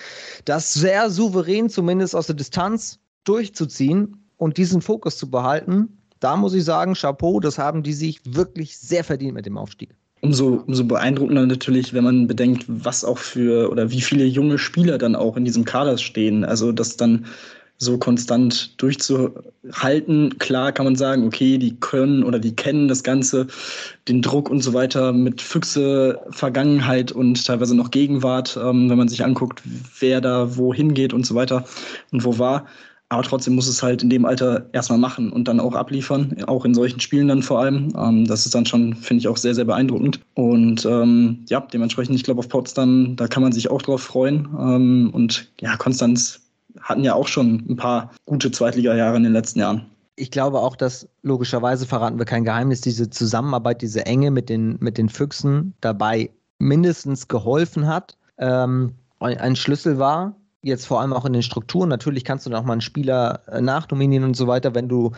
das sehr souverän zumindest aus der Distanz durchzuziehen und diesen Fokus zu behalten. Da muss ich sagen, Chapeau, das haben die sich wirklich sehr verdient mit dem Aufstieg. Umso beeindruckender natürlich, wenn man bedenkt, was auch oder wie viele junge Spieler dann auch in diesem Kader stehen. Also das dann so konstant durchzuhalten. Klar kann man sagen, okay, die können oder die kennen das Ganze, den Druck und so weiter mit Füchse, Vergangenheit und teilweise noch Gegenwart, wenn man sich anguckt, wer da wohin geht und so weiter und wo war. Aber trotzdem muss es halt in dem Alter erstmal machen und dann auch abliefern, auch in solchen Spielen dann vor allem. Das ist dann schon, finde ich, auch sehr, sehr beeindruckend. Und dementsprechend, ich glaube, auf Potsdam, da kann man sich auch drauf freuen. Und ja, Konstanz hatten ja auch schon ein paar gute Zweitliga-Jahre in den letzten Jahren. Ich glaube auch, dass logischerweise, verraten wir kein Geheimnis, diese Zusammenarbeit, diese Enge mit den Füchsen dabei mindestens geholfen hat. Ein Schlüssel war, jetzt vor allem auch in den Strukturen. Natürlich kannst du noch mal einen Spieler nachnominieren und so weiter, wenn du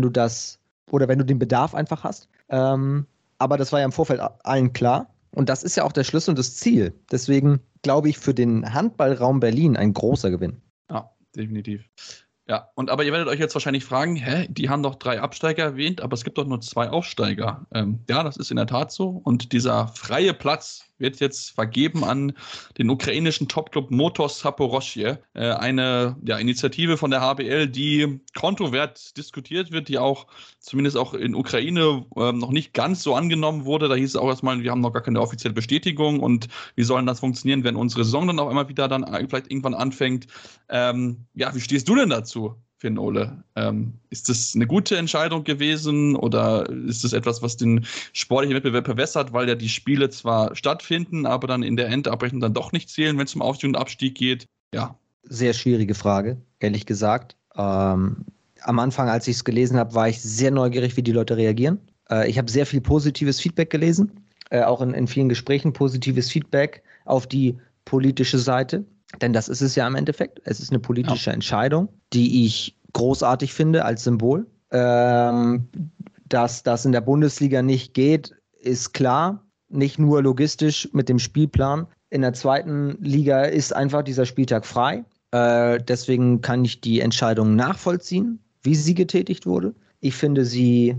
den Bedarf einfach hast. Aber das war ja im Vorfeld allen klar. Und das ist ja auch der Schlüssel und das Ziel. Deswegen glaube ich für den Handballraum Berlin ein großer Gewinn. Ja, definitiv. Ja, aber ihr werdet euch jetzt wahrscheinlich fragen, die haben doch 3 Absteiger erwähnt, aber es gibt doch nur 2 Aufsteiger. Ja, das ist in der Tat so. Und dieser freie Platz wird jetzt vergeben an den ukrainischen Topclub Motor Saporoschje. Eine Initiative von der HBL, die kontrovers diskutiert wird, die auch zumindest auch in Ukraine noch nicht ganz so angenommen wurde. Da hieß es auch erstmal, wir haben noch gar keine offizielle Bestätigung und wie soll das funktionieren, wenn unsere Saison dann auch immer wieder dann vielleicht irgendwann anfängt. Wie stehst du denn dazu, Finn Ole? Ist das eine gute Entscheidung gewesen oder ist das etwas, was den sportlichen Wettbewerb verwässert, weil ja die Spiele zwar stattfinden, aber dann in der Endabrechnung dann doch nicht zählen, wenn es um Aufstieg und Abstieg geht? Ja. Sehr schwierige Frage, ehrlich gesagt. Am Anfang, als ich es gelesen habe, war ich sehr neugierig, wie die Leute reagieren. Ich habe sehr viel positives Feedback gelesen, auch in vielen Gesprächen positives Feedback auf die politische Seite. Denn das ist es ja im Endeffekt. Es ist eine politische Entscheidung, die ich großartig finde als Symbol. Dass das in der Bundesliga nicht geht, ist klar. Nicht nur logistisch mit dem Spielplan. In der zweiten Liga ist einfach dieser Spieltag frei. Deswegen kann ich die Entscheidung nachvollziehen, wie sie getätigt wurde. Ich finde sie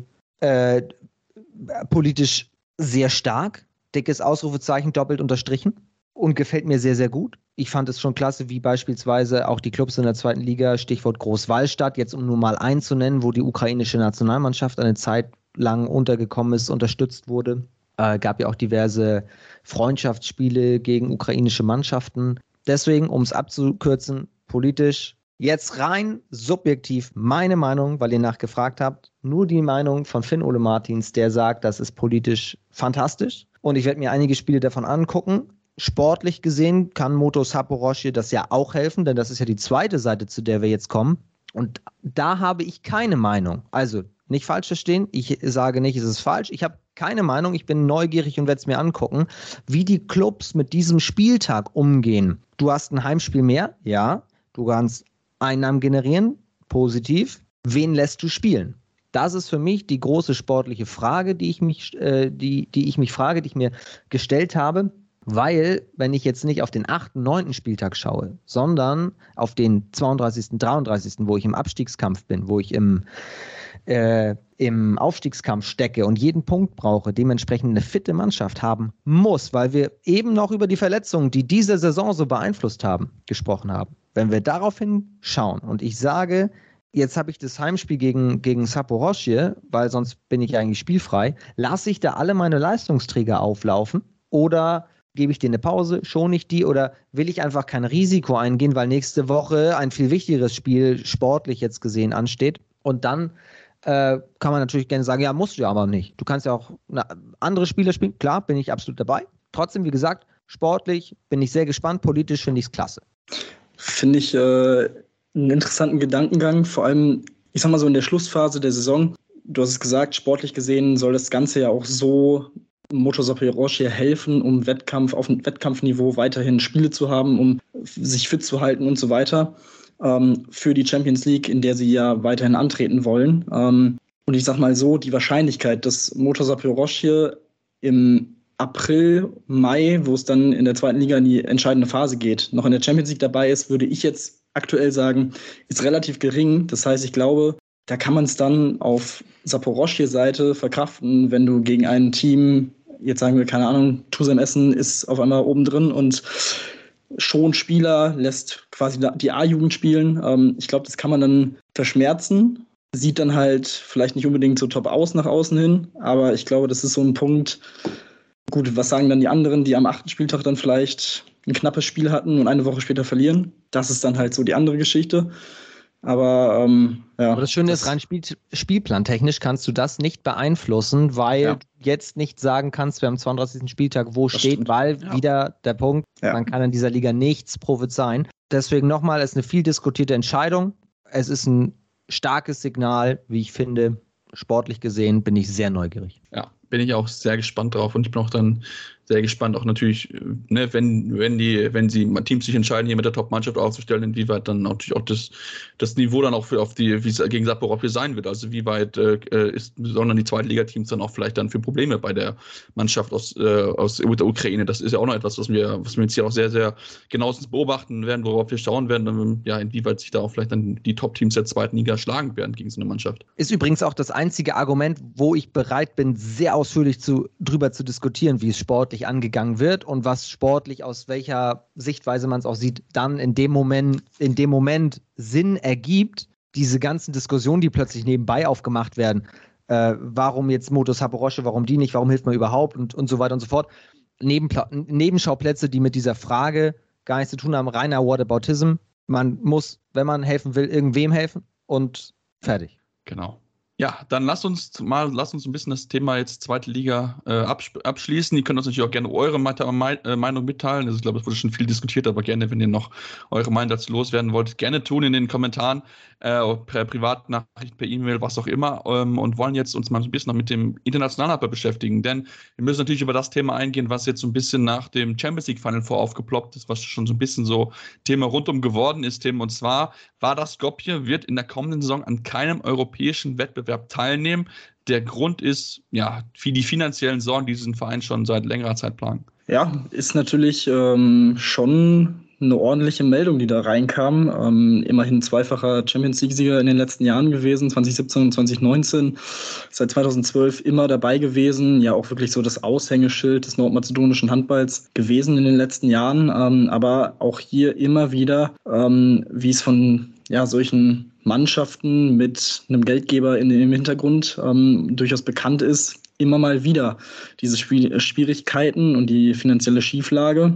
politisch sehr stark. Dickes Ausrufezeichen, doppelt unterstrichen. Und gefällt mir sehr, sehr gut. Ich fand es schon klasse, wie beispielsweise auch die Clubs in der zweiten Liga, Stichwort Großwallstadt, jetzt um nur mal einen zu nennen, wo die ukrainische Nationalmannschaft eine Zeit lang untergekommen ist, unterstützt wurde. Gab ja auch diverse Freundschaftsspiele gegen ukrainische Mannschaften. Deswegen, um es abzukürzen, politisch, jetzt rein subjektiv meine Meinung, weil ihr nachgefragt habt, nur die Meinung von Finn Ole Martins, der sagt, das ist politisch fantastisch. Und ich werde mir einige Spiele davon angucken. Sportlich gesehen kann Motor Saporoschje das ja auch helfen, denn das ist ja die zweite Seite, zu der wir jetzt kommen. Und da habe ich keine Meinung. Also nicht falsch verstehen, ich sage nicht, es ist falsch. Ich habe keine Meinung, ich bin neugierig und werde es mir angucken, wie die Clubs mit diesem Spieltag umgehen. Du hast ein Heimspiel mehr, ja. Du kannst Einnahmen generieren, positiv. Wen lässt du spielen? Das ist für mich die große sportliche Frage, die ich mir gestellt habe. Weil, wenn ich jetzt nicht auf den 8., 9. Spieltag schaue, sondern auf den 32., 33., wo ich im Abstiegskampf bin, wo ich im im Aufstiegskampf stecke und jeden Punkt brauche, dementsprechend eine fitte Mannschaft haben muss, weil wir eben noch über die Verletzungen, die diese Saison so beeinflusst haben, gesprochen haben. Wenn wir daraufhin schauen und ich sage, jetzt habe ich das Heimspiel gegen Saporoschje, weil sonst bin ich eigentlich spielfrei, lasse ich da alle meine Leistungsträger auflaufen oder gebe ich dir eine Pause, schone ich die oder will ich einfach kein Risiko eingehen, weil nächste Woche ein viel wichtigeres Spiel sportlich jetzt gesehen ansteht und dann kann man natürlich gerne sagen, ja, musst du ja aber nicht. Du kannst ja auch andere Spiele spielen. Klar, bin ich absolut dabei. Trotzdem, wie gesagt, sportlich bin ich sehr gespannt. Politisch finde ich es klasse. Finde ich einen interessanten Gedankengang. Vor allem, ich sag mal so in der Schlussphase der Saison. Du hast es gesagt, sportlich gesehen soll das Ganze ja auch so Motor Zaporozhye helfen, um auf dem Wettkampfniveau weiterhin Spiele zu haben, um sich fit zu halten und so weiter. Für die Champions League, in der sie ja weiterhin antreten wollen. Und ich sag mal so, die Wahrscheinlichkeit, dass Motor Zaporozhye im April, Mai, wo es dann in der zweiten Liga in die entscheidende Phase geht, noch in der Champions League dabei ist, würde ich jetzt aktuell sagen, ist relativ gering. Das heißt, ich glaube, da kann man es dann auf Zaporozhye-Seite verkraften, wenn du gegen ein Team, jetzt sagen wir, keine Ahnung, Tusem Essen ist auf einmal oben drin und schon Spieler, lässt quasi die A-Jugend spielen. Ich glaube, das kann man dann verschmerzen. Sieht dann halt vielleicht nicht unbedingt so top aus nach außen hin, aber ich glaube, das ist so ein Punkt. Gut, was sagen dann die anderen, die am 8. Spieltag dann vielleicht ein knappes Spiel hatten und eine Woche später verlieren? Das ist dann halt so die andere Geschichte. Aber ja. Aber das Schöne ist, rein spielplantechnisch kannst du das nicht beeinflussen, weil du jetzt nicht sagen kannst, wir haben am 32. Spieltag, wo das steht, stimmt. Weil wieder der Punkt, man kann in dieser Liga nichts prophezeien. Deswegen nochmal, es ist eine viel diskutierte Entscheidung. Es ist ein starkes Signal, wie ich finde. Sportlich gesehen bin ich sehr neugierig. Ja, bin ich auch sehr gespannt drauf und ich bin auch dann sehr gespannt, auch natürlich, ne, wenn sie Teams sich entscheiden, hier mit der Top-Mannschaft aufzustellen, inwieweit dann natürlich auch das Niveau dann auch wie es gegen Saporoschje sein wird. Also wie weit sollen dann die Zweitligateams dann auch vielleicht dann für Probleme bei der Mannschaft aus der Ukraine. Das ist ja auch noch etwas, was wir jetzt hier auch sehr, sehr genauestens beobachten werden, worauf wir schauen werden, inwieweit sich da auch vielleicht dann die Top-Teams der zweiten Liga schlagen werden gegen so eine Mannschaft. Ist übrigens auch das einzige Argument, wo ich bereit bin, sehr ausführlich drüber zu diskutieren, wie es sportlich angegangen wird und was sportlich aus welcher Sichtweise man es auch sieht, dann in dem Moment Sinn ergibt, diese ganzen Diskussionen, die plötzlich nebenbei aufgemacht werden, warum jetzt Motor Zaporozhye, warum die nicht, warum hilft man überhaupt und so weiter und so fort. Nebenschauplätze, die mit dieser Frage gar nichts zu tun haben, reiner Whataboutism. Man muss, wenn man helfen will, irgendwem helfen und fertig. Genau. Ja, dann lasst uns ein bisschen das Thema jetzt zweite Liga abschließen. Ihr könnt uns natürlich auch gerne eure Meinung mitteilen. Also ich glaube, es wurde schon viel diskutiert, aber gerne, wenn ihr noch eure Meinung dazu loswerden wollt, gerne tun in den Kommentaren, per Privatnachricht, per E-Mail, was auch immer. Und wollen jetzt uns mal ein bisschen noch mit dem internationalen Handball beschäftigen, denn wir müssen natürlich über das Thema eingehen, was jetzt so ein bisschen nach dem Champions League Final Four aufgeploppt ist, was schon so ein bisschen so Thema rundum geworden ist, Tim. Und zwar Skopje wird in der kommenden Saison an keinem europäischen Wettbewerb teilnehmen. Der Grund ist, die finanziellen Sorgen, die diesen Verein schon seit längerer Zeit plagen. Ja, ist natürlich schon eine ordentliche Meldung, die da reinkam. Immerhin zweifacher Champions-League-Sieger in den letzten Jahren gewesen, 2017 und 2019. Seit 2012 immer dabei gewesen. Ja, auch wirklich so das Aushängeschild des nordmazedonischen Handballs gewesen in den letzten Jahren. Aber auch hier immer wieder, wie es von solchen Mannschaften mit einem Geldgeber im Hintergrund durchaus bekannt ist, immer mal wieder diese Schwierigkeiten und die finanzielle Schieflage.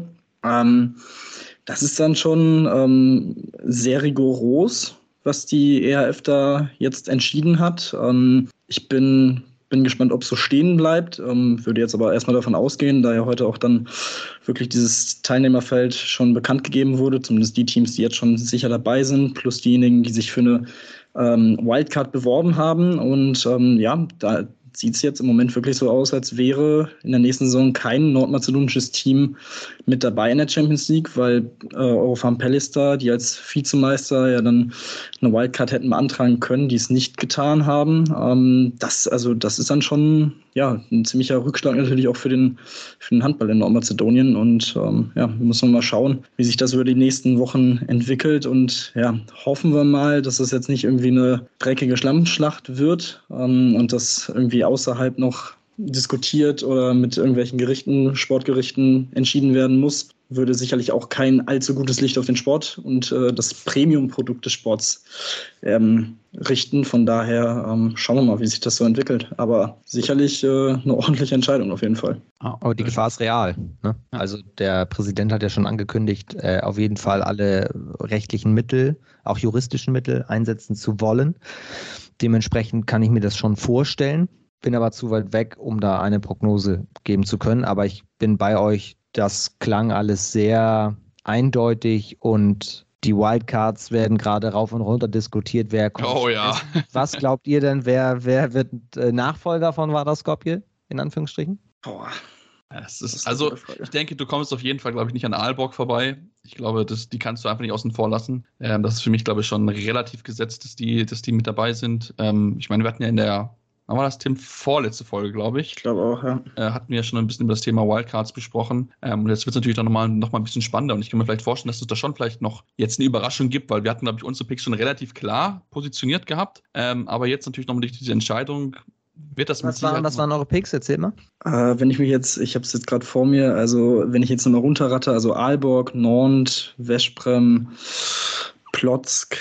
Das ist dann schon sehr rigoros, was die EHF da jetzt entschieden hat. Ich bin gespannt, ob es so stehen bleibt. Würde jetzt aber erstmal davon ausgehen, da ja heute auch dann wirklich dieses Teilnehmerfeld schon bekannt gegeben wurde, zumindest die Teams, die jetzt schon sicher dabei sind, plus diejenigen, die sich für eine Wildcard beworben haben. Und sieht es jetzt im Moment wirklich so aus, als wäre in der nächsten Saison kein nordmazedonisches Team mit dabei in der Champions League, weil Eurofarm Pelister, die als Vizemeister ja dann eine Wildcard hätten beantragen können, die es nicht getan haben. Das ist dann schon ein ziemlicher Rückschlag natürlich auch für den Handball in Nordmazedonien. Und müssen wir mal schauen, wie sich das über die nächsten Wochen entwickelt. Und hoffen wir mal, dass das jetzt nicht irgendwie eine dreckige Schlammschlacht wird und das irgendwie außerhalb noch diskutiert oder mit irgendwelchen Sportgerichten entschieden werden muss, würde sicherlich auch kein allzu gutes Licht auf den Sport und das Premium-Produkt des Sports richten. Von daher schauen wir mal, wie sich das so entwickelt. Aber sicherlich eine ordentliche Entscheidung auf jeden Fall. Aber die Gefahr ist real. Ne? Also der Präsident hat ja schon angekündigt, auf jeden Fall alle rechtlichen Mittel, auch juristischen Mittel einsetzen zu wollen. Dementsprechend kann ich mir das schon vorstellen. Bin aber zu weit weg, um da eine Prognose geben zu können. Aber ich bin bei euch. Das klang alles sehr eindeutig und die Wildcards werden gerade rauf und runter diskutiert. Wer kommt? Oh ja. Was glaubt ihr denn, wer wird Nachfolger von Vardar Skopje, in Anführungsstrichen? Boah. Ich denke, du kommst auf jeden Fall, glaube ich, nicht an Aalborg vorbei. Ich glaube, die kannst du einfach nicht außen vor lassen. Das ist für mich, glaube ich, schon relativ gesetzt, dass die mit dabei sind. Ich meine, wir hatten ja wann war das, Tim? Vorletzte Folge, glaube ich. Ich glaube auch, ja. Hatten wir ja schon ein bisschen über das Thema Wildcards besprochen. Und jetzt wird es natürlich dann noch mal ein bisschen spannender. Und ich kann mir vielleicht vorstellen, dass es da schon vielleicht noch jetzt eine Überraschung gibt, weil wir hatten, glaube ich, unsere Picks schon relativ klar positioniert gehabt. Aber jetzt natürlich nochmal durch diese Entscheidung wird das Was waren eure Picks? Erzähl mal. Ich habe es jetzt gerade vor mir, also wenn ich jetzt nochmal runterratte, also Aalborg, Nantes, Veszprem, Plock,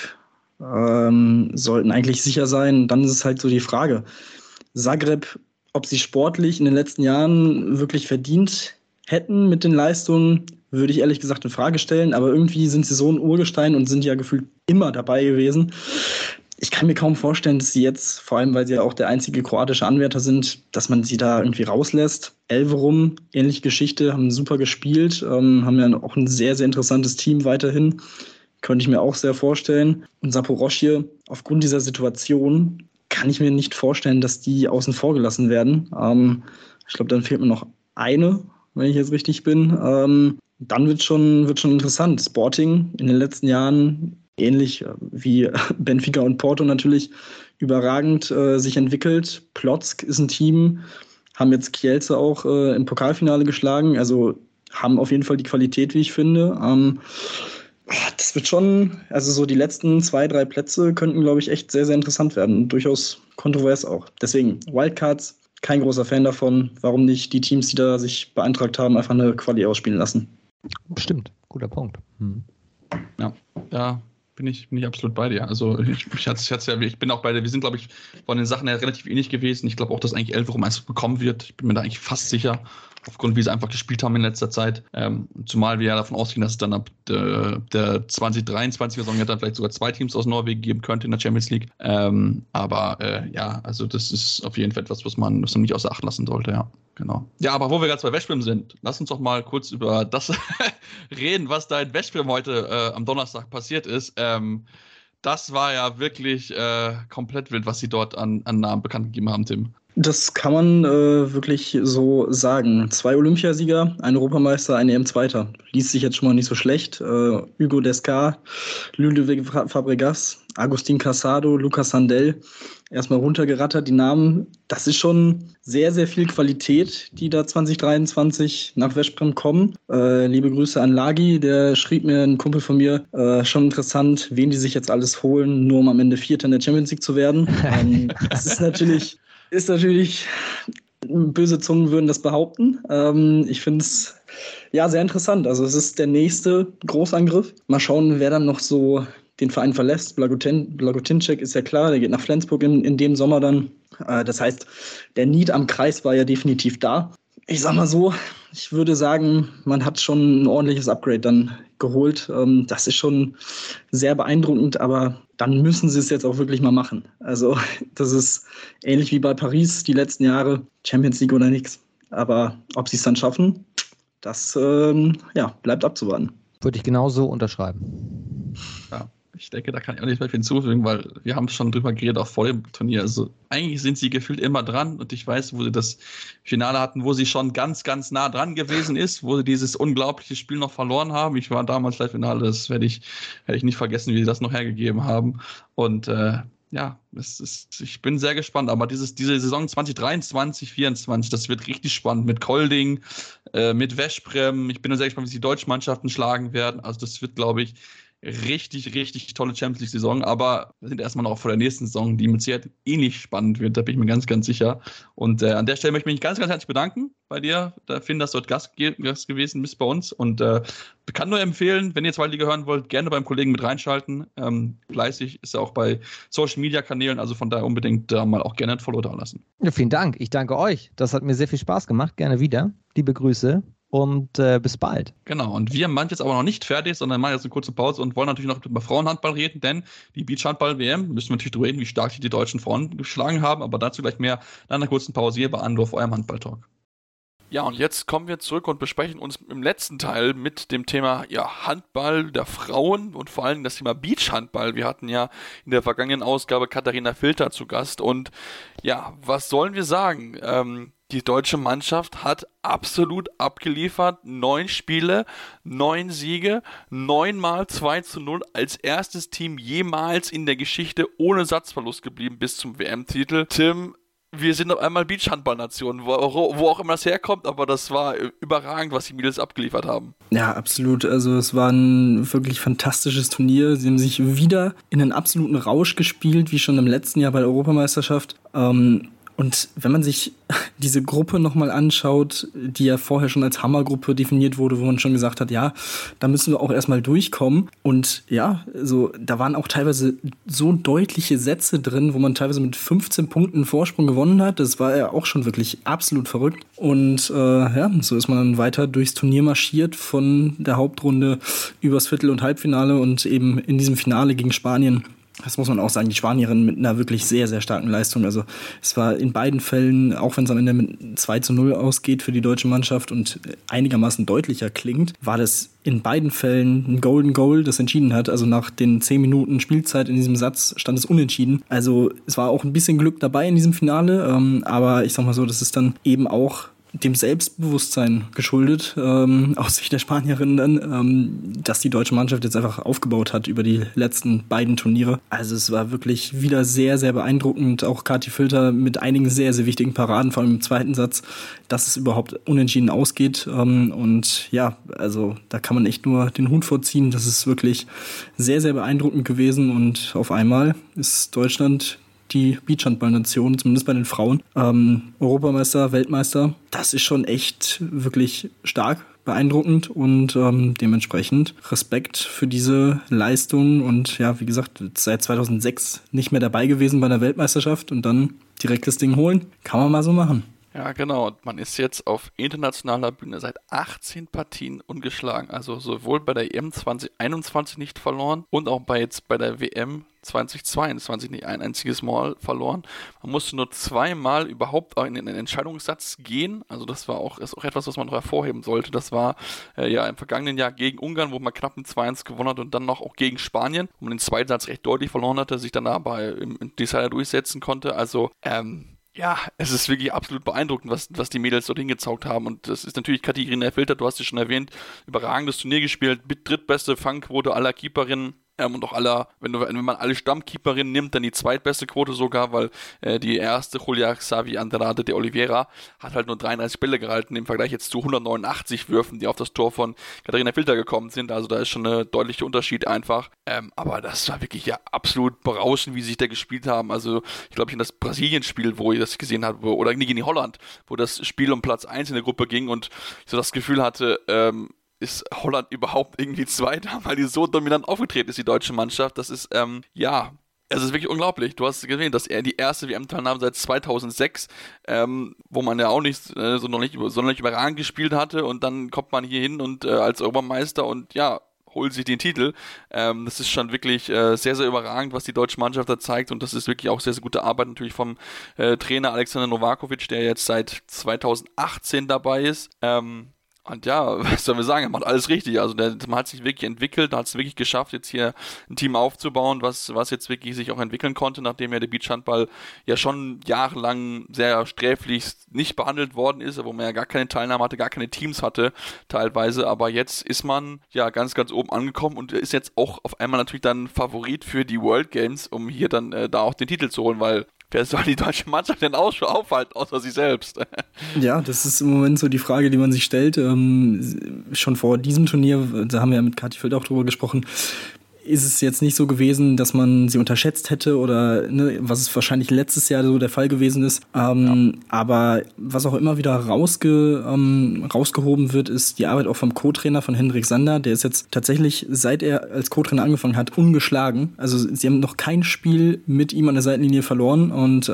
sollten eigentlich sicher sein. Dann ist es halt so die Frage, Zagreb, ob sie sportlich in den letzten Jahren wirklich verdient hätten mit den Leistungen, würde ich ehrlich gesagt in Frage stellen. Aber irgendwie sind sie so ein Urgestein und sind ja gefühlt immer dabei gewesen. Ich kann mir kaum vorstellen, dass sie jetzt, vor allem weil sie ja auch der einzige kroatische Anwärter sind, dass man sie da irgendwie rauslässt. Elverum, ähnliche Geschichte, haben super gespielt, haben ja auch ein sehr, sehr interessantes Team weiterhin. Könnte ich mir auch sehr vorstellen. Und Saporoschje, aufgrund dieser Situation, kann ich mir nicht vorstellen, dass die außen vor gelassen werden. Ich glaube, dann fehlt mir noch eine, wenn ich jetzt richtig bin. Dann wird schon interessant. Sporting in den letzten Jahren, ähnlich wie Benfica und Porto natürlich, überragend sich entwickelt. Plock ist ein Team, haben jetzt Kielce auch im Pokalfinale geschlagen. Also haben auf jeden Fall die Qualität, wie ich finde. Das wird schon, also so die letzten 2-3 Plätze könnten, glaube ich, echt sehr, sehr interessant werden. Durchaus kontrovers auch. Deswegen, Wildcards, kein großer Fan davon. Warum nicht die Teams, die da sich beantragt haben, einfach eine Quali ausspielen lassen? Stimmt, guter Punkt. Ja, bin ich absolut bei dir. Also ich bin auch bei dir. Wir sind, glaube ich, von den Sachen her relativ ähnlich gewesen. Ich glaube auch, dass eigentlich Elverum eins bekommen wird. Ich bin mir da eigentlich fast sicher, aufgrund wie sie einfach gespielt haben in letzter Zeit. Zumal wir ja davon ausgehen, dass es dann ab der 2023-Saison ja dann vielleicht sogar 2 Teams aus Norwegen geben könnte in der Champions League. Also das ist auf jeden Fall etwas, was man nicht außer Acht lassen sollte, ja. Genau. Ja, aber wo wir gerade bei Veszprem sind, lass uns doch mal kurz über das reden, was da in Veszprem heute am Donnerstag passiert ist. Das war ja wirklich komplett wild, was sie dort an Namen bekannt gegeben haben, Tim. Das kann man wirklich so sagen. 2 Olympiasieger, ein Europameister, ein EM-Zweiter. Liest sich jetzt schon mal nicht so schlecht. Hugo Descar, Ludovic Fabregas, Agustin Casado, Lucas Sandell. Erstmal runtergerattert, die Namen. Das ist schon sehr, sehr viel Qualität, die da 2023 nach Veszprem kommen. Liebe Grüße an Lagi, der schrieb mir, ein Kumpel von mir, schon interessant, wen die sich jetzt alles holen, nur um am Ende Vierter in der Champions League zu werden. Das ist natürlich, böse Zungen würden das behaupten. Ich finde es sehr interessant. Also es ist der nächste Großangriff. Mal schauen, wer dann noch so den Verein verlässt. Blagotinček ist ja klar, der geht nach Flensburg in dem Sommer dann. Das heißt, der Need am Kreis war ja definitiv da. Ich sag mal so, ich würde sagen, man hat schon ein ordentliches Upgrade dann geholt. Das ist schon sehr beeindruckend, aber dann müssen sie es jetzt auch wirklich mal machen. Also das ist ähnlich wie bei Paris die letzten Jahre, Champions League oder nichts. Aber ob sie es dann schaffen, das bleibt abzuwarten. Würde ich genauso unterschreiben. Ja. Ich denke, da kann ich auch nicht mehr viel hinzufügen, weil wir haben schon drüber geredet, auch vor dem Turnier. Also eigentlich sind sie gefühlt immer dran und ich weiß, wo sie das Finale hatten, wo sie schon ganz, ganz nah dran gewesen ist, wo sie dieses unglaubliche Spiel noch verloren haben. Ich war damals Finale, das werde ich nicht vergessen, wie sie das noch hergegeben haben. Und ich bin sehr gespannt, aber diese Saison 2023, 2024, das wird richtig spannend mit Kolding, mit Veszprem. Ich bin sehr gespannt, wie sie die deutschen Mannschaften schlagen werden. Also das wird, glaube ich, richtig, richtig tolle Champions League-Saison, aber wir sind erstmal noch vor der nächsten Saison, die mit Sicherheit ähnlich spannend wird, da bin ich mir ganz, ganz sicher. Und an der Stelle möchte ich mich ganz, ganz herzlich bedanken bei dir, Finn, dass du dort Gast gewesen bist bei uns und kann nur empfehlen, wenn ihr Zweitliga hören wollt, gerne beim Kollegen mit reinschalten. Fleißig ist er auch bei Social-Media-Kanälen, also von daher unbedingt mal auch gerne ein Follow da lassen. Ja, vielen Dank, ich danke euch, das hat mir sehr viel Spaß gemacht, gerne wieder, liebe Grüße. Und bis bald. Genau, und wir machen jetzt aber noch nicht fertig, sondern machen jetzt eine kurze Pause und wollen natürlich noch über Frauenhandball reden, denn die Beachhandball-WM, müssen wir natürlich darüber reden, wie stark sich die deutschen Frauen geschlagen haben, aber dazu gleich mehr nach einer kurzen Pause hier bei Andorf, eurem Handball-Talk. Ja, und jetzt kommen wir zurück und besprechen uns im letzten Teil mit dem Thema Handball der Frauen und vor allem das Thema Beachhandball. Wir hatten ja in der vergangenen Ausgabe Katharina Filter zu Gast und ja, was sollen wir sagen? Die deutsche Mannschaft hat absolut abgeliefert. 9 Spiele, 9 Siege, 9-mal 2:0 als erstes Team jemals in der Geschichte ohne Satzverlust geblieben bis zum WM-Titel. Tim, wir sind auf einmal Beachhandball-Nation, wo auch immer das herkommt, aber das war überragend, was die Mädels abgeliefert haben. Ja, absolut. Also es war ein wirklich fantastisches Turnier. Sie haben sich wieder in einen absoluten Rausch gespielt, wie schon im letzten Jahr bei der Europameisterschaft. Und wenn man sich diese Gruppe nochmal anschaut, die ja vorher schon als Hammergruppe definiert wurde, wo man schon gesagt hat, ja, da müssen wir auch erstmal durchkommen. Und ja, also da waren auch teilweise so deutliche Sätze drin, wo man teilweise mit 15 Punkten Vorsprung gewonnen hat. Das war ja auch schon wirklich absolut verrückt. Und so ist man dann weiter durchs Turnier marschiert, von der Hauptrunde übers Viertel- und Halbfinale und eben in diesem Finale gegen Spanien. Das muss man auch sagen, die Spanierinnen mit einer wirklich sehr, sehr starken Leistung. Also es war in beiden Fällen, auch wenn es am Ende mit 2:0 ausgeht für die deutsche Mannschaft und einigermaßen deutlicher klingt, war das in beiden Fällen ein Golden Goal, das entschieden hat. Also nach den 10 Minuten Spielzeit in diesem Satz stand es unentschieden. Also es war auch ein bisschen Glück dabei in diesem Finale, aber ich sag mal so, das ist dann eben auch dem Selbstbewusstsein geschuldet, aus Sicht der Spanierinnen dann, dass die deutsche Mannschaft jetzt einfach aufgebaut hat über die letzten beiden Turniere. Also es war wirklich wieder sehr, sehr beeindruckend. Auch Kathi Filter mit einigen sehr, sehr wichtigen Paraden, vor allem im zweiten Satz, dass es überhaupt unentschieden ausgeht. Und ja, also da kann man echt nur den Hut vorziehen. Das ist wirklich sehr, sehr beeindruckend gewesen. Und auf einmal ist Deutschland die Beachhandball-Nation, zumindest bei den Frauen. Europameister, Weltmeister, das ist schon echt wirklich stark, beeindruckend und dementsprechend Respekt für diese Leistung und ja, wie gesagt, seit 2006 nicht mehr dabei gewesen bei einer Weltmeisterschaft und dann direkt das Ding holen, kann man mal so machen. Ja, genau. Und man ist jetzt auf internationaler Bühne seit 18 Partien ungeschlagen. Also sowohl bei der EM 2021 nicht verloren und auch bei der WM 2022 nicht ein einziges Mal verloren. Man musste nur 2-mal überhaupt in den Entscheidungssatz gehen. Also das ist auch etwas, was man noch hervorheben sollte. Das war im vergangenen Jahr gegen Ungarn, wo man knapp ein 2-1 gewonnen hat und dann noch auch gegen Spanien, wo man den zweiten Satz recht deutlich verloren hatte, sich dann aber im Decider durchsetzen konnte. Also ja, es ist wirklich absolut beeindruckend, was die Mädels dort hingezaugt haben. Und das ist natürlich Katharina Filter, du hast sie schon erwähnt, überragendes Turnier gespielt, mit drittbeste Fangquote aller Keeperinnen. Und auch wenn man alle Stammkeeperinnen nimmt, dann die zweitbeste Quote sogar, weil die erste Julia Xavi Andrade de Oliveira hat halt nur 33 Bälle gehalten, im Vergleich jetzt zu 189 Würfen, die auf das Tor von Katharina Filter gekommen sind. Also da ist schon ein deutlicher Unterschied einfach. Aber das war wirklich ja absolut berauschend, wie sie sich da gespielt haben. Also ich glaube, in das Brasilien-Spiel, wo ich das gesehen habe, oder gegen Holland, wo das Spiel um Platz 1 in der Gruppe ging und ich so das Gefühl hatte, ist Holland überhaupt irgendwie Zweiter, weil die so dominant aufgetreten ist, die deutsche Mannschaft. Das ist, es ist wirklich unglaublich. Du hast gesehen, dass er die erste WM-Teilnahme seit 2006, wo man ja auch nicht sonderlich überragend gespielt hatte und dann kommt man hier hin und als Europameister und ja, holt sich den Titel. Das ist schon wirklich sehr, sehr überragend, was die deutsche Mannschaft da zeigt und das ist wirklich auch sehr, sehr gute Arbeit natürlich vom Trainer Alexander Novakovic, der jetzt seit 2018 dabei ist. Und ja, was soll wir sagen, er macht alles richtig. Also man hat sich wirklich entwickelt, hat es wirklich geschafft, jetzt hier ein Team aufzubauen, was jetzt wirklich sich auch entwickeln konnte, nachdem ja der Beachhandball ja schon jahrelang sehr sträflich nicht behandelt worden ist, wo man ja gar keine Teilnahme hatte, gar keine Teams hatte teilweise. Aber jetzt ist man ja ganz, ganz oben angekommen und ist jetzt auch auf einmal natürlich dann Favorit für die World Games, um hier dann da auch den Titel zu holen, weil wer soll die deutsche Mannschaft denn aufhalten, außer sie selbst? Ja, das ist im Moment so die Frage, die man sich stellt. Schon vor diesem Turnier, da haben wir ja mit Kathi Feld auch drüber gesprochen, ist es jetzt nicht so gewesen, dass man sie unterschätzt hätte oder was es wahrscheinlich letztes Jahr so der Fall gewesen ist. Aber was auch immer wieder rausgehoben wird, ist die Arbeit auch vom Co-Trainer von Hendrik Sander. Der ist jetzt tatsächlich, seit er als Co-Trainer angefangen hat, ungeschlagen. Also sie haben noch kein Spiel mit ihm an der Seitenlinie verloren und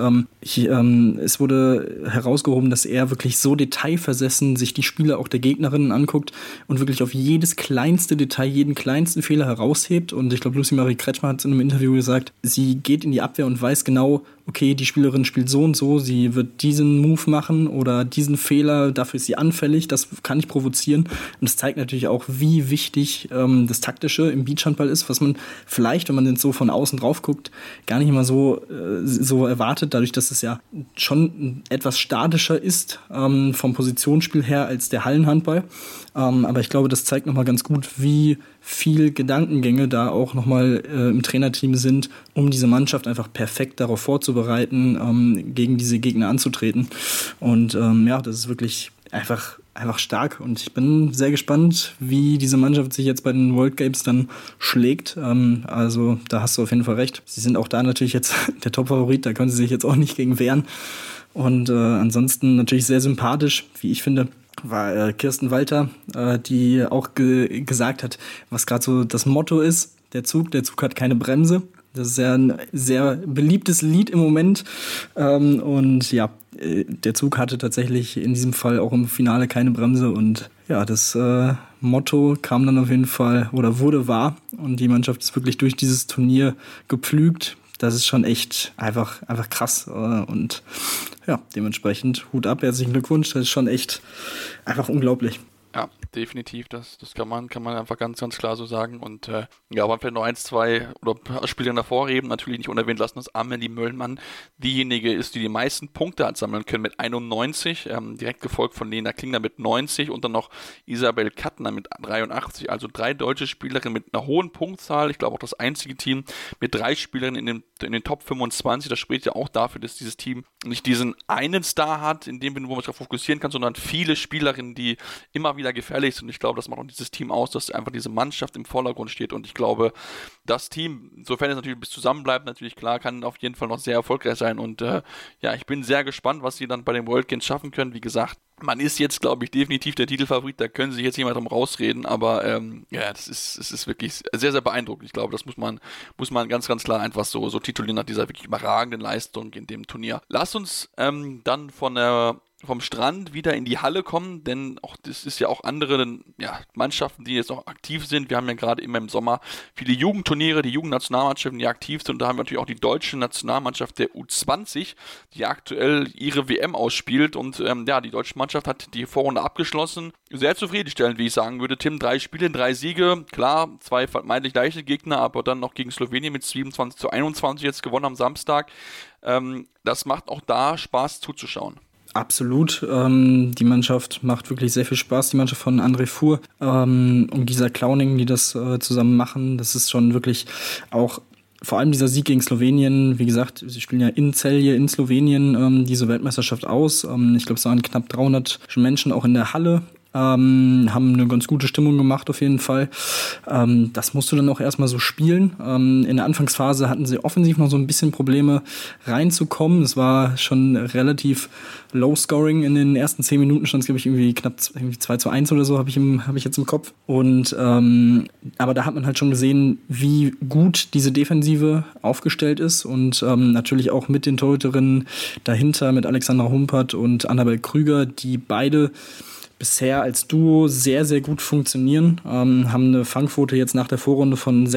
es wurde herausgehoben, dass er wirklich so detailversessen sich die Spiele auch der Gegnerinnen anguckt und wirklich auf jedes kleinste Detail, jeden kleinsten Fehler heraushebt. Und ich glaube, Lucy Marie Kretschmer hat es in einem Interview gesagt, sie geht in die Abwehr und weiß genau, okay, die Spielerin spielt so und so, sie wird diesen Move machen oder diesen Fehler, dafür ist sie anfällig, das kann ich provozieren. Und es zeigt natürlich auch, wie wichtig das Taktische im Beachhandball ist, was man vielleicht, wenn man jetzt so von außen drauf guckt, gar nicht immer so erwartet, dadurch, dass es ja schon etwas statischer ist vom Positionsspiel her als der Hallenhandball. Aber ich glaube, das zeigt nochmal ganz gut, wie viel Gedankengänge da auch nochmal im Trainerteam sind, um diese Mannschaft einfach perfekt darauf vorzubereiten, gegen diese Gegner anzutreten. Und das ist wirklich einfach stark. Und ich bin sehr gespannt, wie diese Mannschaft sich jetzt bei den World Games dann schlägt. Also da hast du auf jeden Fall recht. Sie sind auch da natürlich jetzt der Top-Favorit, da können sie sich jetzt auch nicht gegen wehren. Und ansonsten natürlich sehr sympathisch, wie ich finde, war Kirsten Walter, die auch gesagt hat, was gerade so das Motto ist, der Zug hat keine Bremse. Das ist ja ein sehr beliebtes Lied im Moment. Und ja, der Zug hatte tatsächlich in diesem Fall auch im Finale keine Bremse. Und ja, das Motto kam dann auf jeden Fall oder wurde wahr. Und die Mannschaft ist wirklich durch dieses Turnier gepflügt. Das ist schon echt einfach krass. Und ja, dementsprechend Hut ab, herzlichen Glückwunsch. Das ist schon echt einfach unglaublich. Ja, definitiv, das kann man einfach ganz, ganz klar so sagen. Und aber vielleicht noch 1, 2 oder Spielerinnen hervorheben, natürlich nicht unerwähnt lassen, dass Amelie Möllmann diejenige ist, die meisten Punkte hat sammeln können mit 91, direkt gefolgt von Lena Klingner mit 90 und dann noch Isabel Kattner mit 83. Also 3 deutsche Spielerinnen mit einer hohen Punktzahl. Ich glaube auch das einzige Team mit 3 Spielerinnen in den Top 25. Das spricht ja auch dafür, dass dieses Team nicht diesen einen Star hat, in dem wo man sich darauf fokussieren kann, sondern viele Spielerinnen, die immer wieder gefährlich sind. Und ich glaube, das macht auch dieses Team aus, dass einfach diese Mannschaft im Vordergrund steht. Und ich glaube, das Team, sofern es natürlich bis zusammen bleibt, natürlich klar, kann auf jeden Fall noch sehr erfolgreich sein. Und ich bin sehr gespannt, was sie dann bei den World Games schaffen können. Wie gesagt, man ist jetzt, glaube ich, definitiv der Titelfavorit. Da können sich jetzt jemand drum rausreden. Aber das ist wirklich sehr, sehr beeindruckend. Ich glaube, das muss man ganz, ganz klar einfach so titulieren nach dieser wirklich überragenden Leistung in dem Turnier. Lasst uns dann vom Strand wieder in die Halle kommen, denn auch das ist ja auch andere Mannschaften, die jetzt noch aktiv sind. Wir haben ja gerade immer im Sommer viele Jugendturniere, die Jugendnationalmannschaften, die aktiv sind. Und da haben wir natürlich auch die deutsche Nationalmannschaft der U20, die aktuell ihre WM ausspielt. Und die deutsche Mannschaft hat die Vorrunde abgeschlossen. Sehr zufriedenstellend, wie ich sagen würde. Tim, 3 Spiele, 3 Siege. Klar, 2 vermeintlich leichte Gegner, aber dann noch gegen Slowenien mit 27-21 jetzt gewonnen am Samstag. Das macht auch da Spaß zuzuschauen. Absolut. Die Mannschaft macht wirklich sehr viel Spaß. Die Mannschaft von André Fuhr und Gisa Klauning, die das zusammen machen. Das ist schon wirklich auch vor allem dieser Sieg gegen Slowenien. Wie gesagt, sie spielen ja in Celje in Slowenien diese Weltmeisterschaft aus. Ich glaube, es waren knapp 300 Menschen auch in der Halle. Haben eine ganz gute Stimmung gemacht auf jeden Fall. Das musst du dann auch erstmal so spielen. In der Anfangsphase hatten sie offensiv noch so ein bisschen Probleme reinzukommen. Es war schon relativ low-scoring. In den ersten 10 Minuten stand es, glaube ich, irgendwie knapp 2-1 oder so, habe ich jetzt im Kopf. Und aber da hat man halt schon gesehen, wie gut diese Defensive aufgestellt ist und natürlich auch mit den Torhüterinnen dahinter, mit Alexandra Humpert und Annabel Krüger, die beide bisher als Duo sehr, sehr gut funktionieren. Haben eine Fangquote jetzt nach der Vorrunde von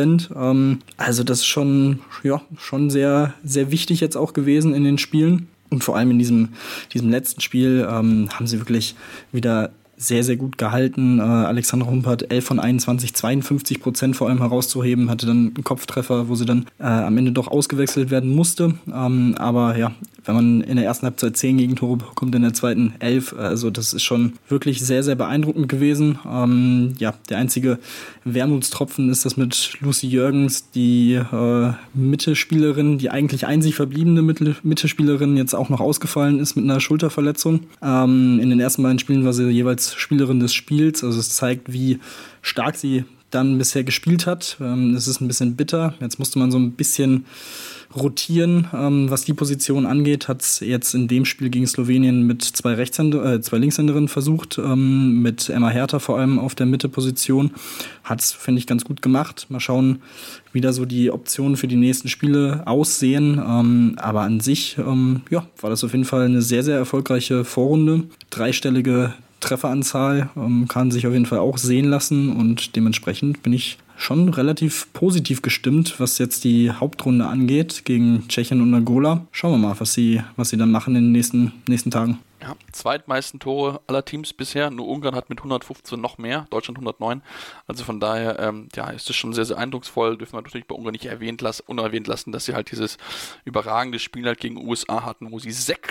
46%. Also das ist schon sehr, sehr wichtig jetzt auch gewesen in den Spielen. Und vor allem in diesem letzten Spiel haben sie wirklich wieder sehr, sehr gut gehalten. Alexandra Humpert 11 von 21, 52% vor allem herauszuheben, hatte dann einen Kopftreffer, wo sie dann am Ende doch ausgewechselt werden musste. Aber ja, wenn man in der ersten Halbzeit 10 Gegentore bekommt, in der zweiten 11, also das ist schon wirklich sehr, sehr beeindruckend gewesen. Ja, der einzige Wermutstropfen ist das mit Lucy Jürgens, die Mittelspielerin, die eigentlich einzig verbliebene Mittelspielerin, jetzt auch noch ausgefallen ist mit einer Schulterverletzung. In den ersten beiden Spielen war sie jeweils Spielerin des Spiels, also es zeigt, wie stark sie dann bisher gespielt hat. Es ist ein bisschen bitter. Jetzt musste man so ein bisschen rotieren, was die Position angeht. Hat es jetzt in dem Spiel gegen Slowenien mit zwei Linkshänderinnen versucht, mit Emma Herter vor allem auf der Mitteposition. Hat es, finde ich, ganz gut gemacht. Mal schauen, wie da so die Optionen für die nächsten Spiele aussehen. Aber an sich war das auf jeden Fall eine sehr, sehr erfolgreiche Vorrunde. 3-stellige Trefferanzahl kann sich auf jeden Fall auch sehen lassen und dementsprechend bin ich schon relativ positiv gestimmt, was jetzt die Hauptrunde angeht gegen Tschechien und Angola. Schauen wir mal, was sie dann machen in den nächsten Tagen. Ja, zweitmeisten Tore aller Teams bisher. Nur Ungarn hat mit 115 noch mehr, Deutschland 109. Also von daher, ist es schon sehr, sehr eindrucksvoll. Dürfen wir natürlich bei Ungarn nicht unerwähnt lassen, dass sie halt dieses überragende Spiel halt gegen USA hatten, wo sie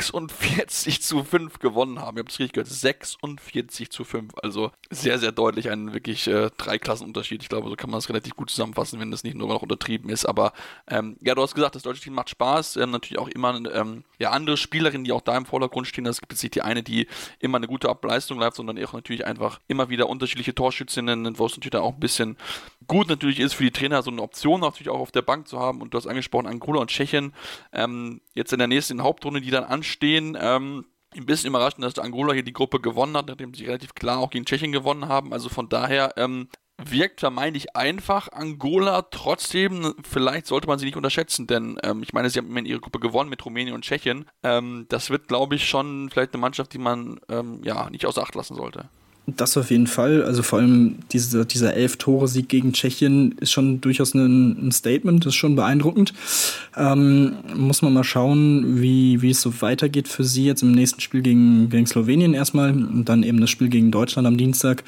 46-5 gewonnen haben. Ihr habt es richtig gehört, 46-5. Also sehr, sehr deutlich ein wirklich 3-Klassen-Unterschied. Ich glaube, so kann man es relativ gut zusammenfassen, wenn das nicht nur noch untertrieben ist. Aber du hast gesagt, das deutsche Team macht Spaß. Natürlich auch immer andere Spielerinnen, die auch da im Vordergrund stehen. Es gibt jetzt nicht die eine, die immer eine gute Ableistung leistet, sondern auch natürlich einfach immer wieder unterschiedliche Torschützinnen, wo es natürlich dann auch ein bisschen gut natürlich ist für die Trainer, so eine Option natürlich auch auf der Bank zu haben. Und du hast angesprochen, Angola und Tschechien, jetzt in der nächsten Hauptrunde, die dann anstehen, ein bisschen überraschend, dass der Angola hier die Gruppe gewonnen hat, nachdem sie relativ klar auch gegen Tschechien gewonnen haben. Also von daher wirkt vermeintlich einfach Angola, trotzdem, vielleicht sollte man sie nicht unterschätzen, denn ich meine, sie haben immerhin ihre Gruppe gewonnen mit Rumänien und Tschechien. Das wird, glaube ich, schon vielleicht eine Mannschaft, die man nicht außer Acht lassen sollte. Das auf jeden Fall, also vor allem dieser 11-Tore-Sieg gegen Tschechien ist schon durchaus ein Statement, ist schon beeindruckend. Muss man mal schauen, wie es so weitergeht für sie jetzt im nächsten Spiel gegen Slowenien erstmal und dann eben das Spiel gegen Deutschland am Dienstag.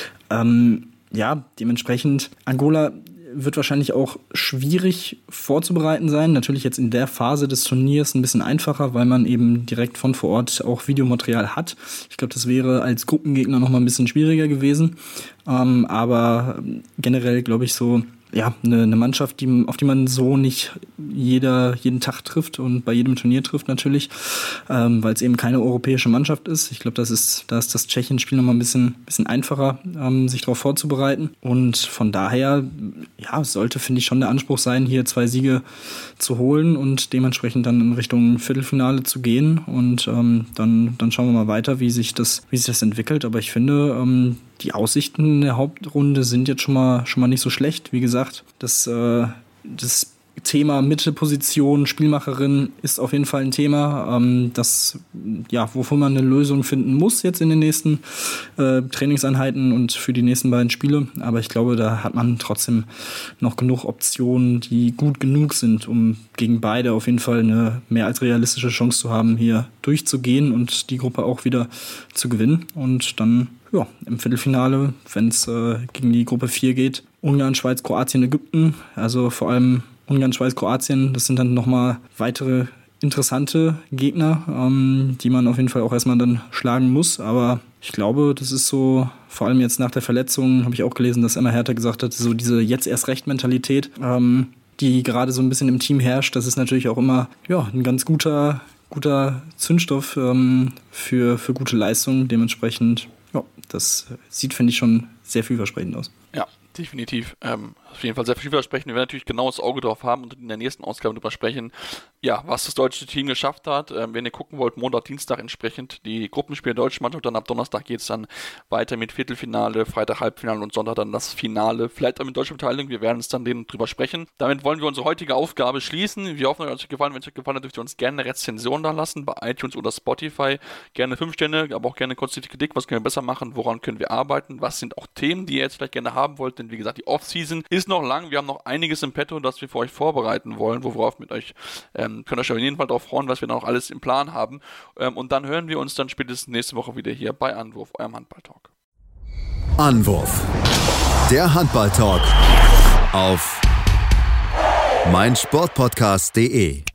Dementsprechend, Angola wird wahrscheinlich auch schwierig vorzubereiten sein. Natürlich jetzt in der Phase des Turniers ein bisschen einfacher, weil man eben direkt von vor Ort auch Videomaterial hat. Ich glaube, das wäre als Gruppengegner noch mal ein bisschen schwieriger gewesen. Aber generell glaube ich so, eine Mannschaft, auf die man so nicht jeden Tag trifft und bei jedem Turnier trifft natürlich, weil es eben keine europäische Mannschaft ist. Ich glaube, da ist das Tschechien-Spiel nochmal ein bisschen einfacher, sich darauf vorzubereiten. Und von daher, sollte, finde ich, schon der Anspruch sein, hier 2 Siege zu holen und dementsprechend dann in Richtung Viertelfinale zu gehen. Und dann schauen wir mal weiter, wie sich das entwickelt. Aber ich finde, die Aussichten in der Hauptrunde sind jetzt schon mal nicht so schlecht. Wie gesagt, das Thema Mittelposition, Spielmacherin ist auf jeden Fall ein Thema, wovon man eine Lösung finden muss jetzt in den nächsten Trainingseinheiten und für die nächsten beiden Spiele. Aber ich glaube, da hat man trotzdem noch genug Optionen, die gut genug sind, um gegen beide auf jeden Fall eine mehr als realistische Chance zu haben, hier durchzugehen und die Gruppe auch wieder zu gewinnen. Und dann im Viertelfinale, wenn es gegen die Gruppe 4 geht, Ungarn, Schweiz, Kroatien, Ägypten, also vor allem Ungarn, Schweiz, Kroatien, das sind dann nochmal weitere interessante Gegner, die man auf jeden Fall auch erstmal dann schlagen muss. Aber ich glaube, das ist so, vor allem jetzt nach der Verletzung, habe ich auch gelesen, dass Emma Herter gesagt hat, so diese Jetzt-erst-recht-Mentalität, die gerade so ein bisschen im Team herrscht, das ist natürlich auch immer ein ganz guter Zündstoff für gute Leistungen. Dementsprechend, das sieht, finde ich, schon sehr vielversprechend aus. Ja, definitiv. Auf jeden Fall sehr vielversprechend. Wir werden natürlich genau das Auge drauf haben und in der nächsten Ausgabe darüber sprechen, was das deutsche Team geschafft hat. Wenn ihr gucken wollt, Montag, Dienstag entsprechend die Gruppenspiele der deutschen Mannschaft, dann ab Donnerstag geht es dann weiter mit Viertelfinale, Freitag Halbfinale und Sonntag dann das Finale. Vielleicht auch mit deutscher Beteiligung, wir werden uns dann drüber sprechen. Damit wollen wir unsere heutige Aufgabe schließen. Wir hoffen, es hat euch gefallen. Wenn es euch gefallen hat, dürft ihr uns gerne eine Rezension da lassen bei iTunes oder Spotify. Gerne 5 Sterne, aber auch gerne konstruktive Kritik. Was können wir besser machen? Woran können wir arbeiten? Was sind auch Themen, die ihr jetzt vielleicht gerne haben wollt? Denn wie gesagt, die Offseason ist ist noch lang, wir haben noch einiges im Petto, das wir für euch vorbereiten wollen, worauf mit euch, könnt ihr euch auf jeden Fall darauf freuen, was wir noch alles im Plan haben. Und dann hören wir uns dann spätestens nächste Woche wieder hier bei Anwurf, eurem Handball-Talk. Anwurf. Der Handball-Talk auf meinsportpodcast.de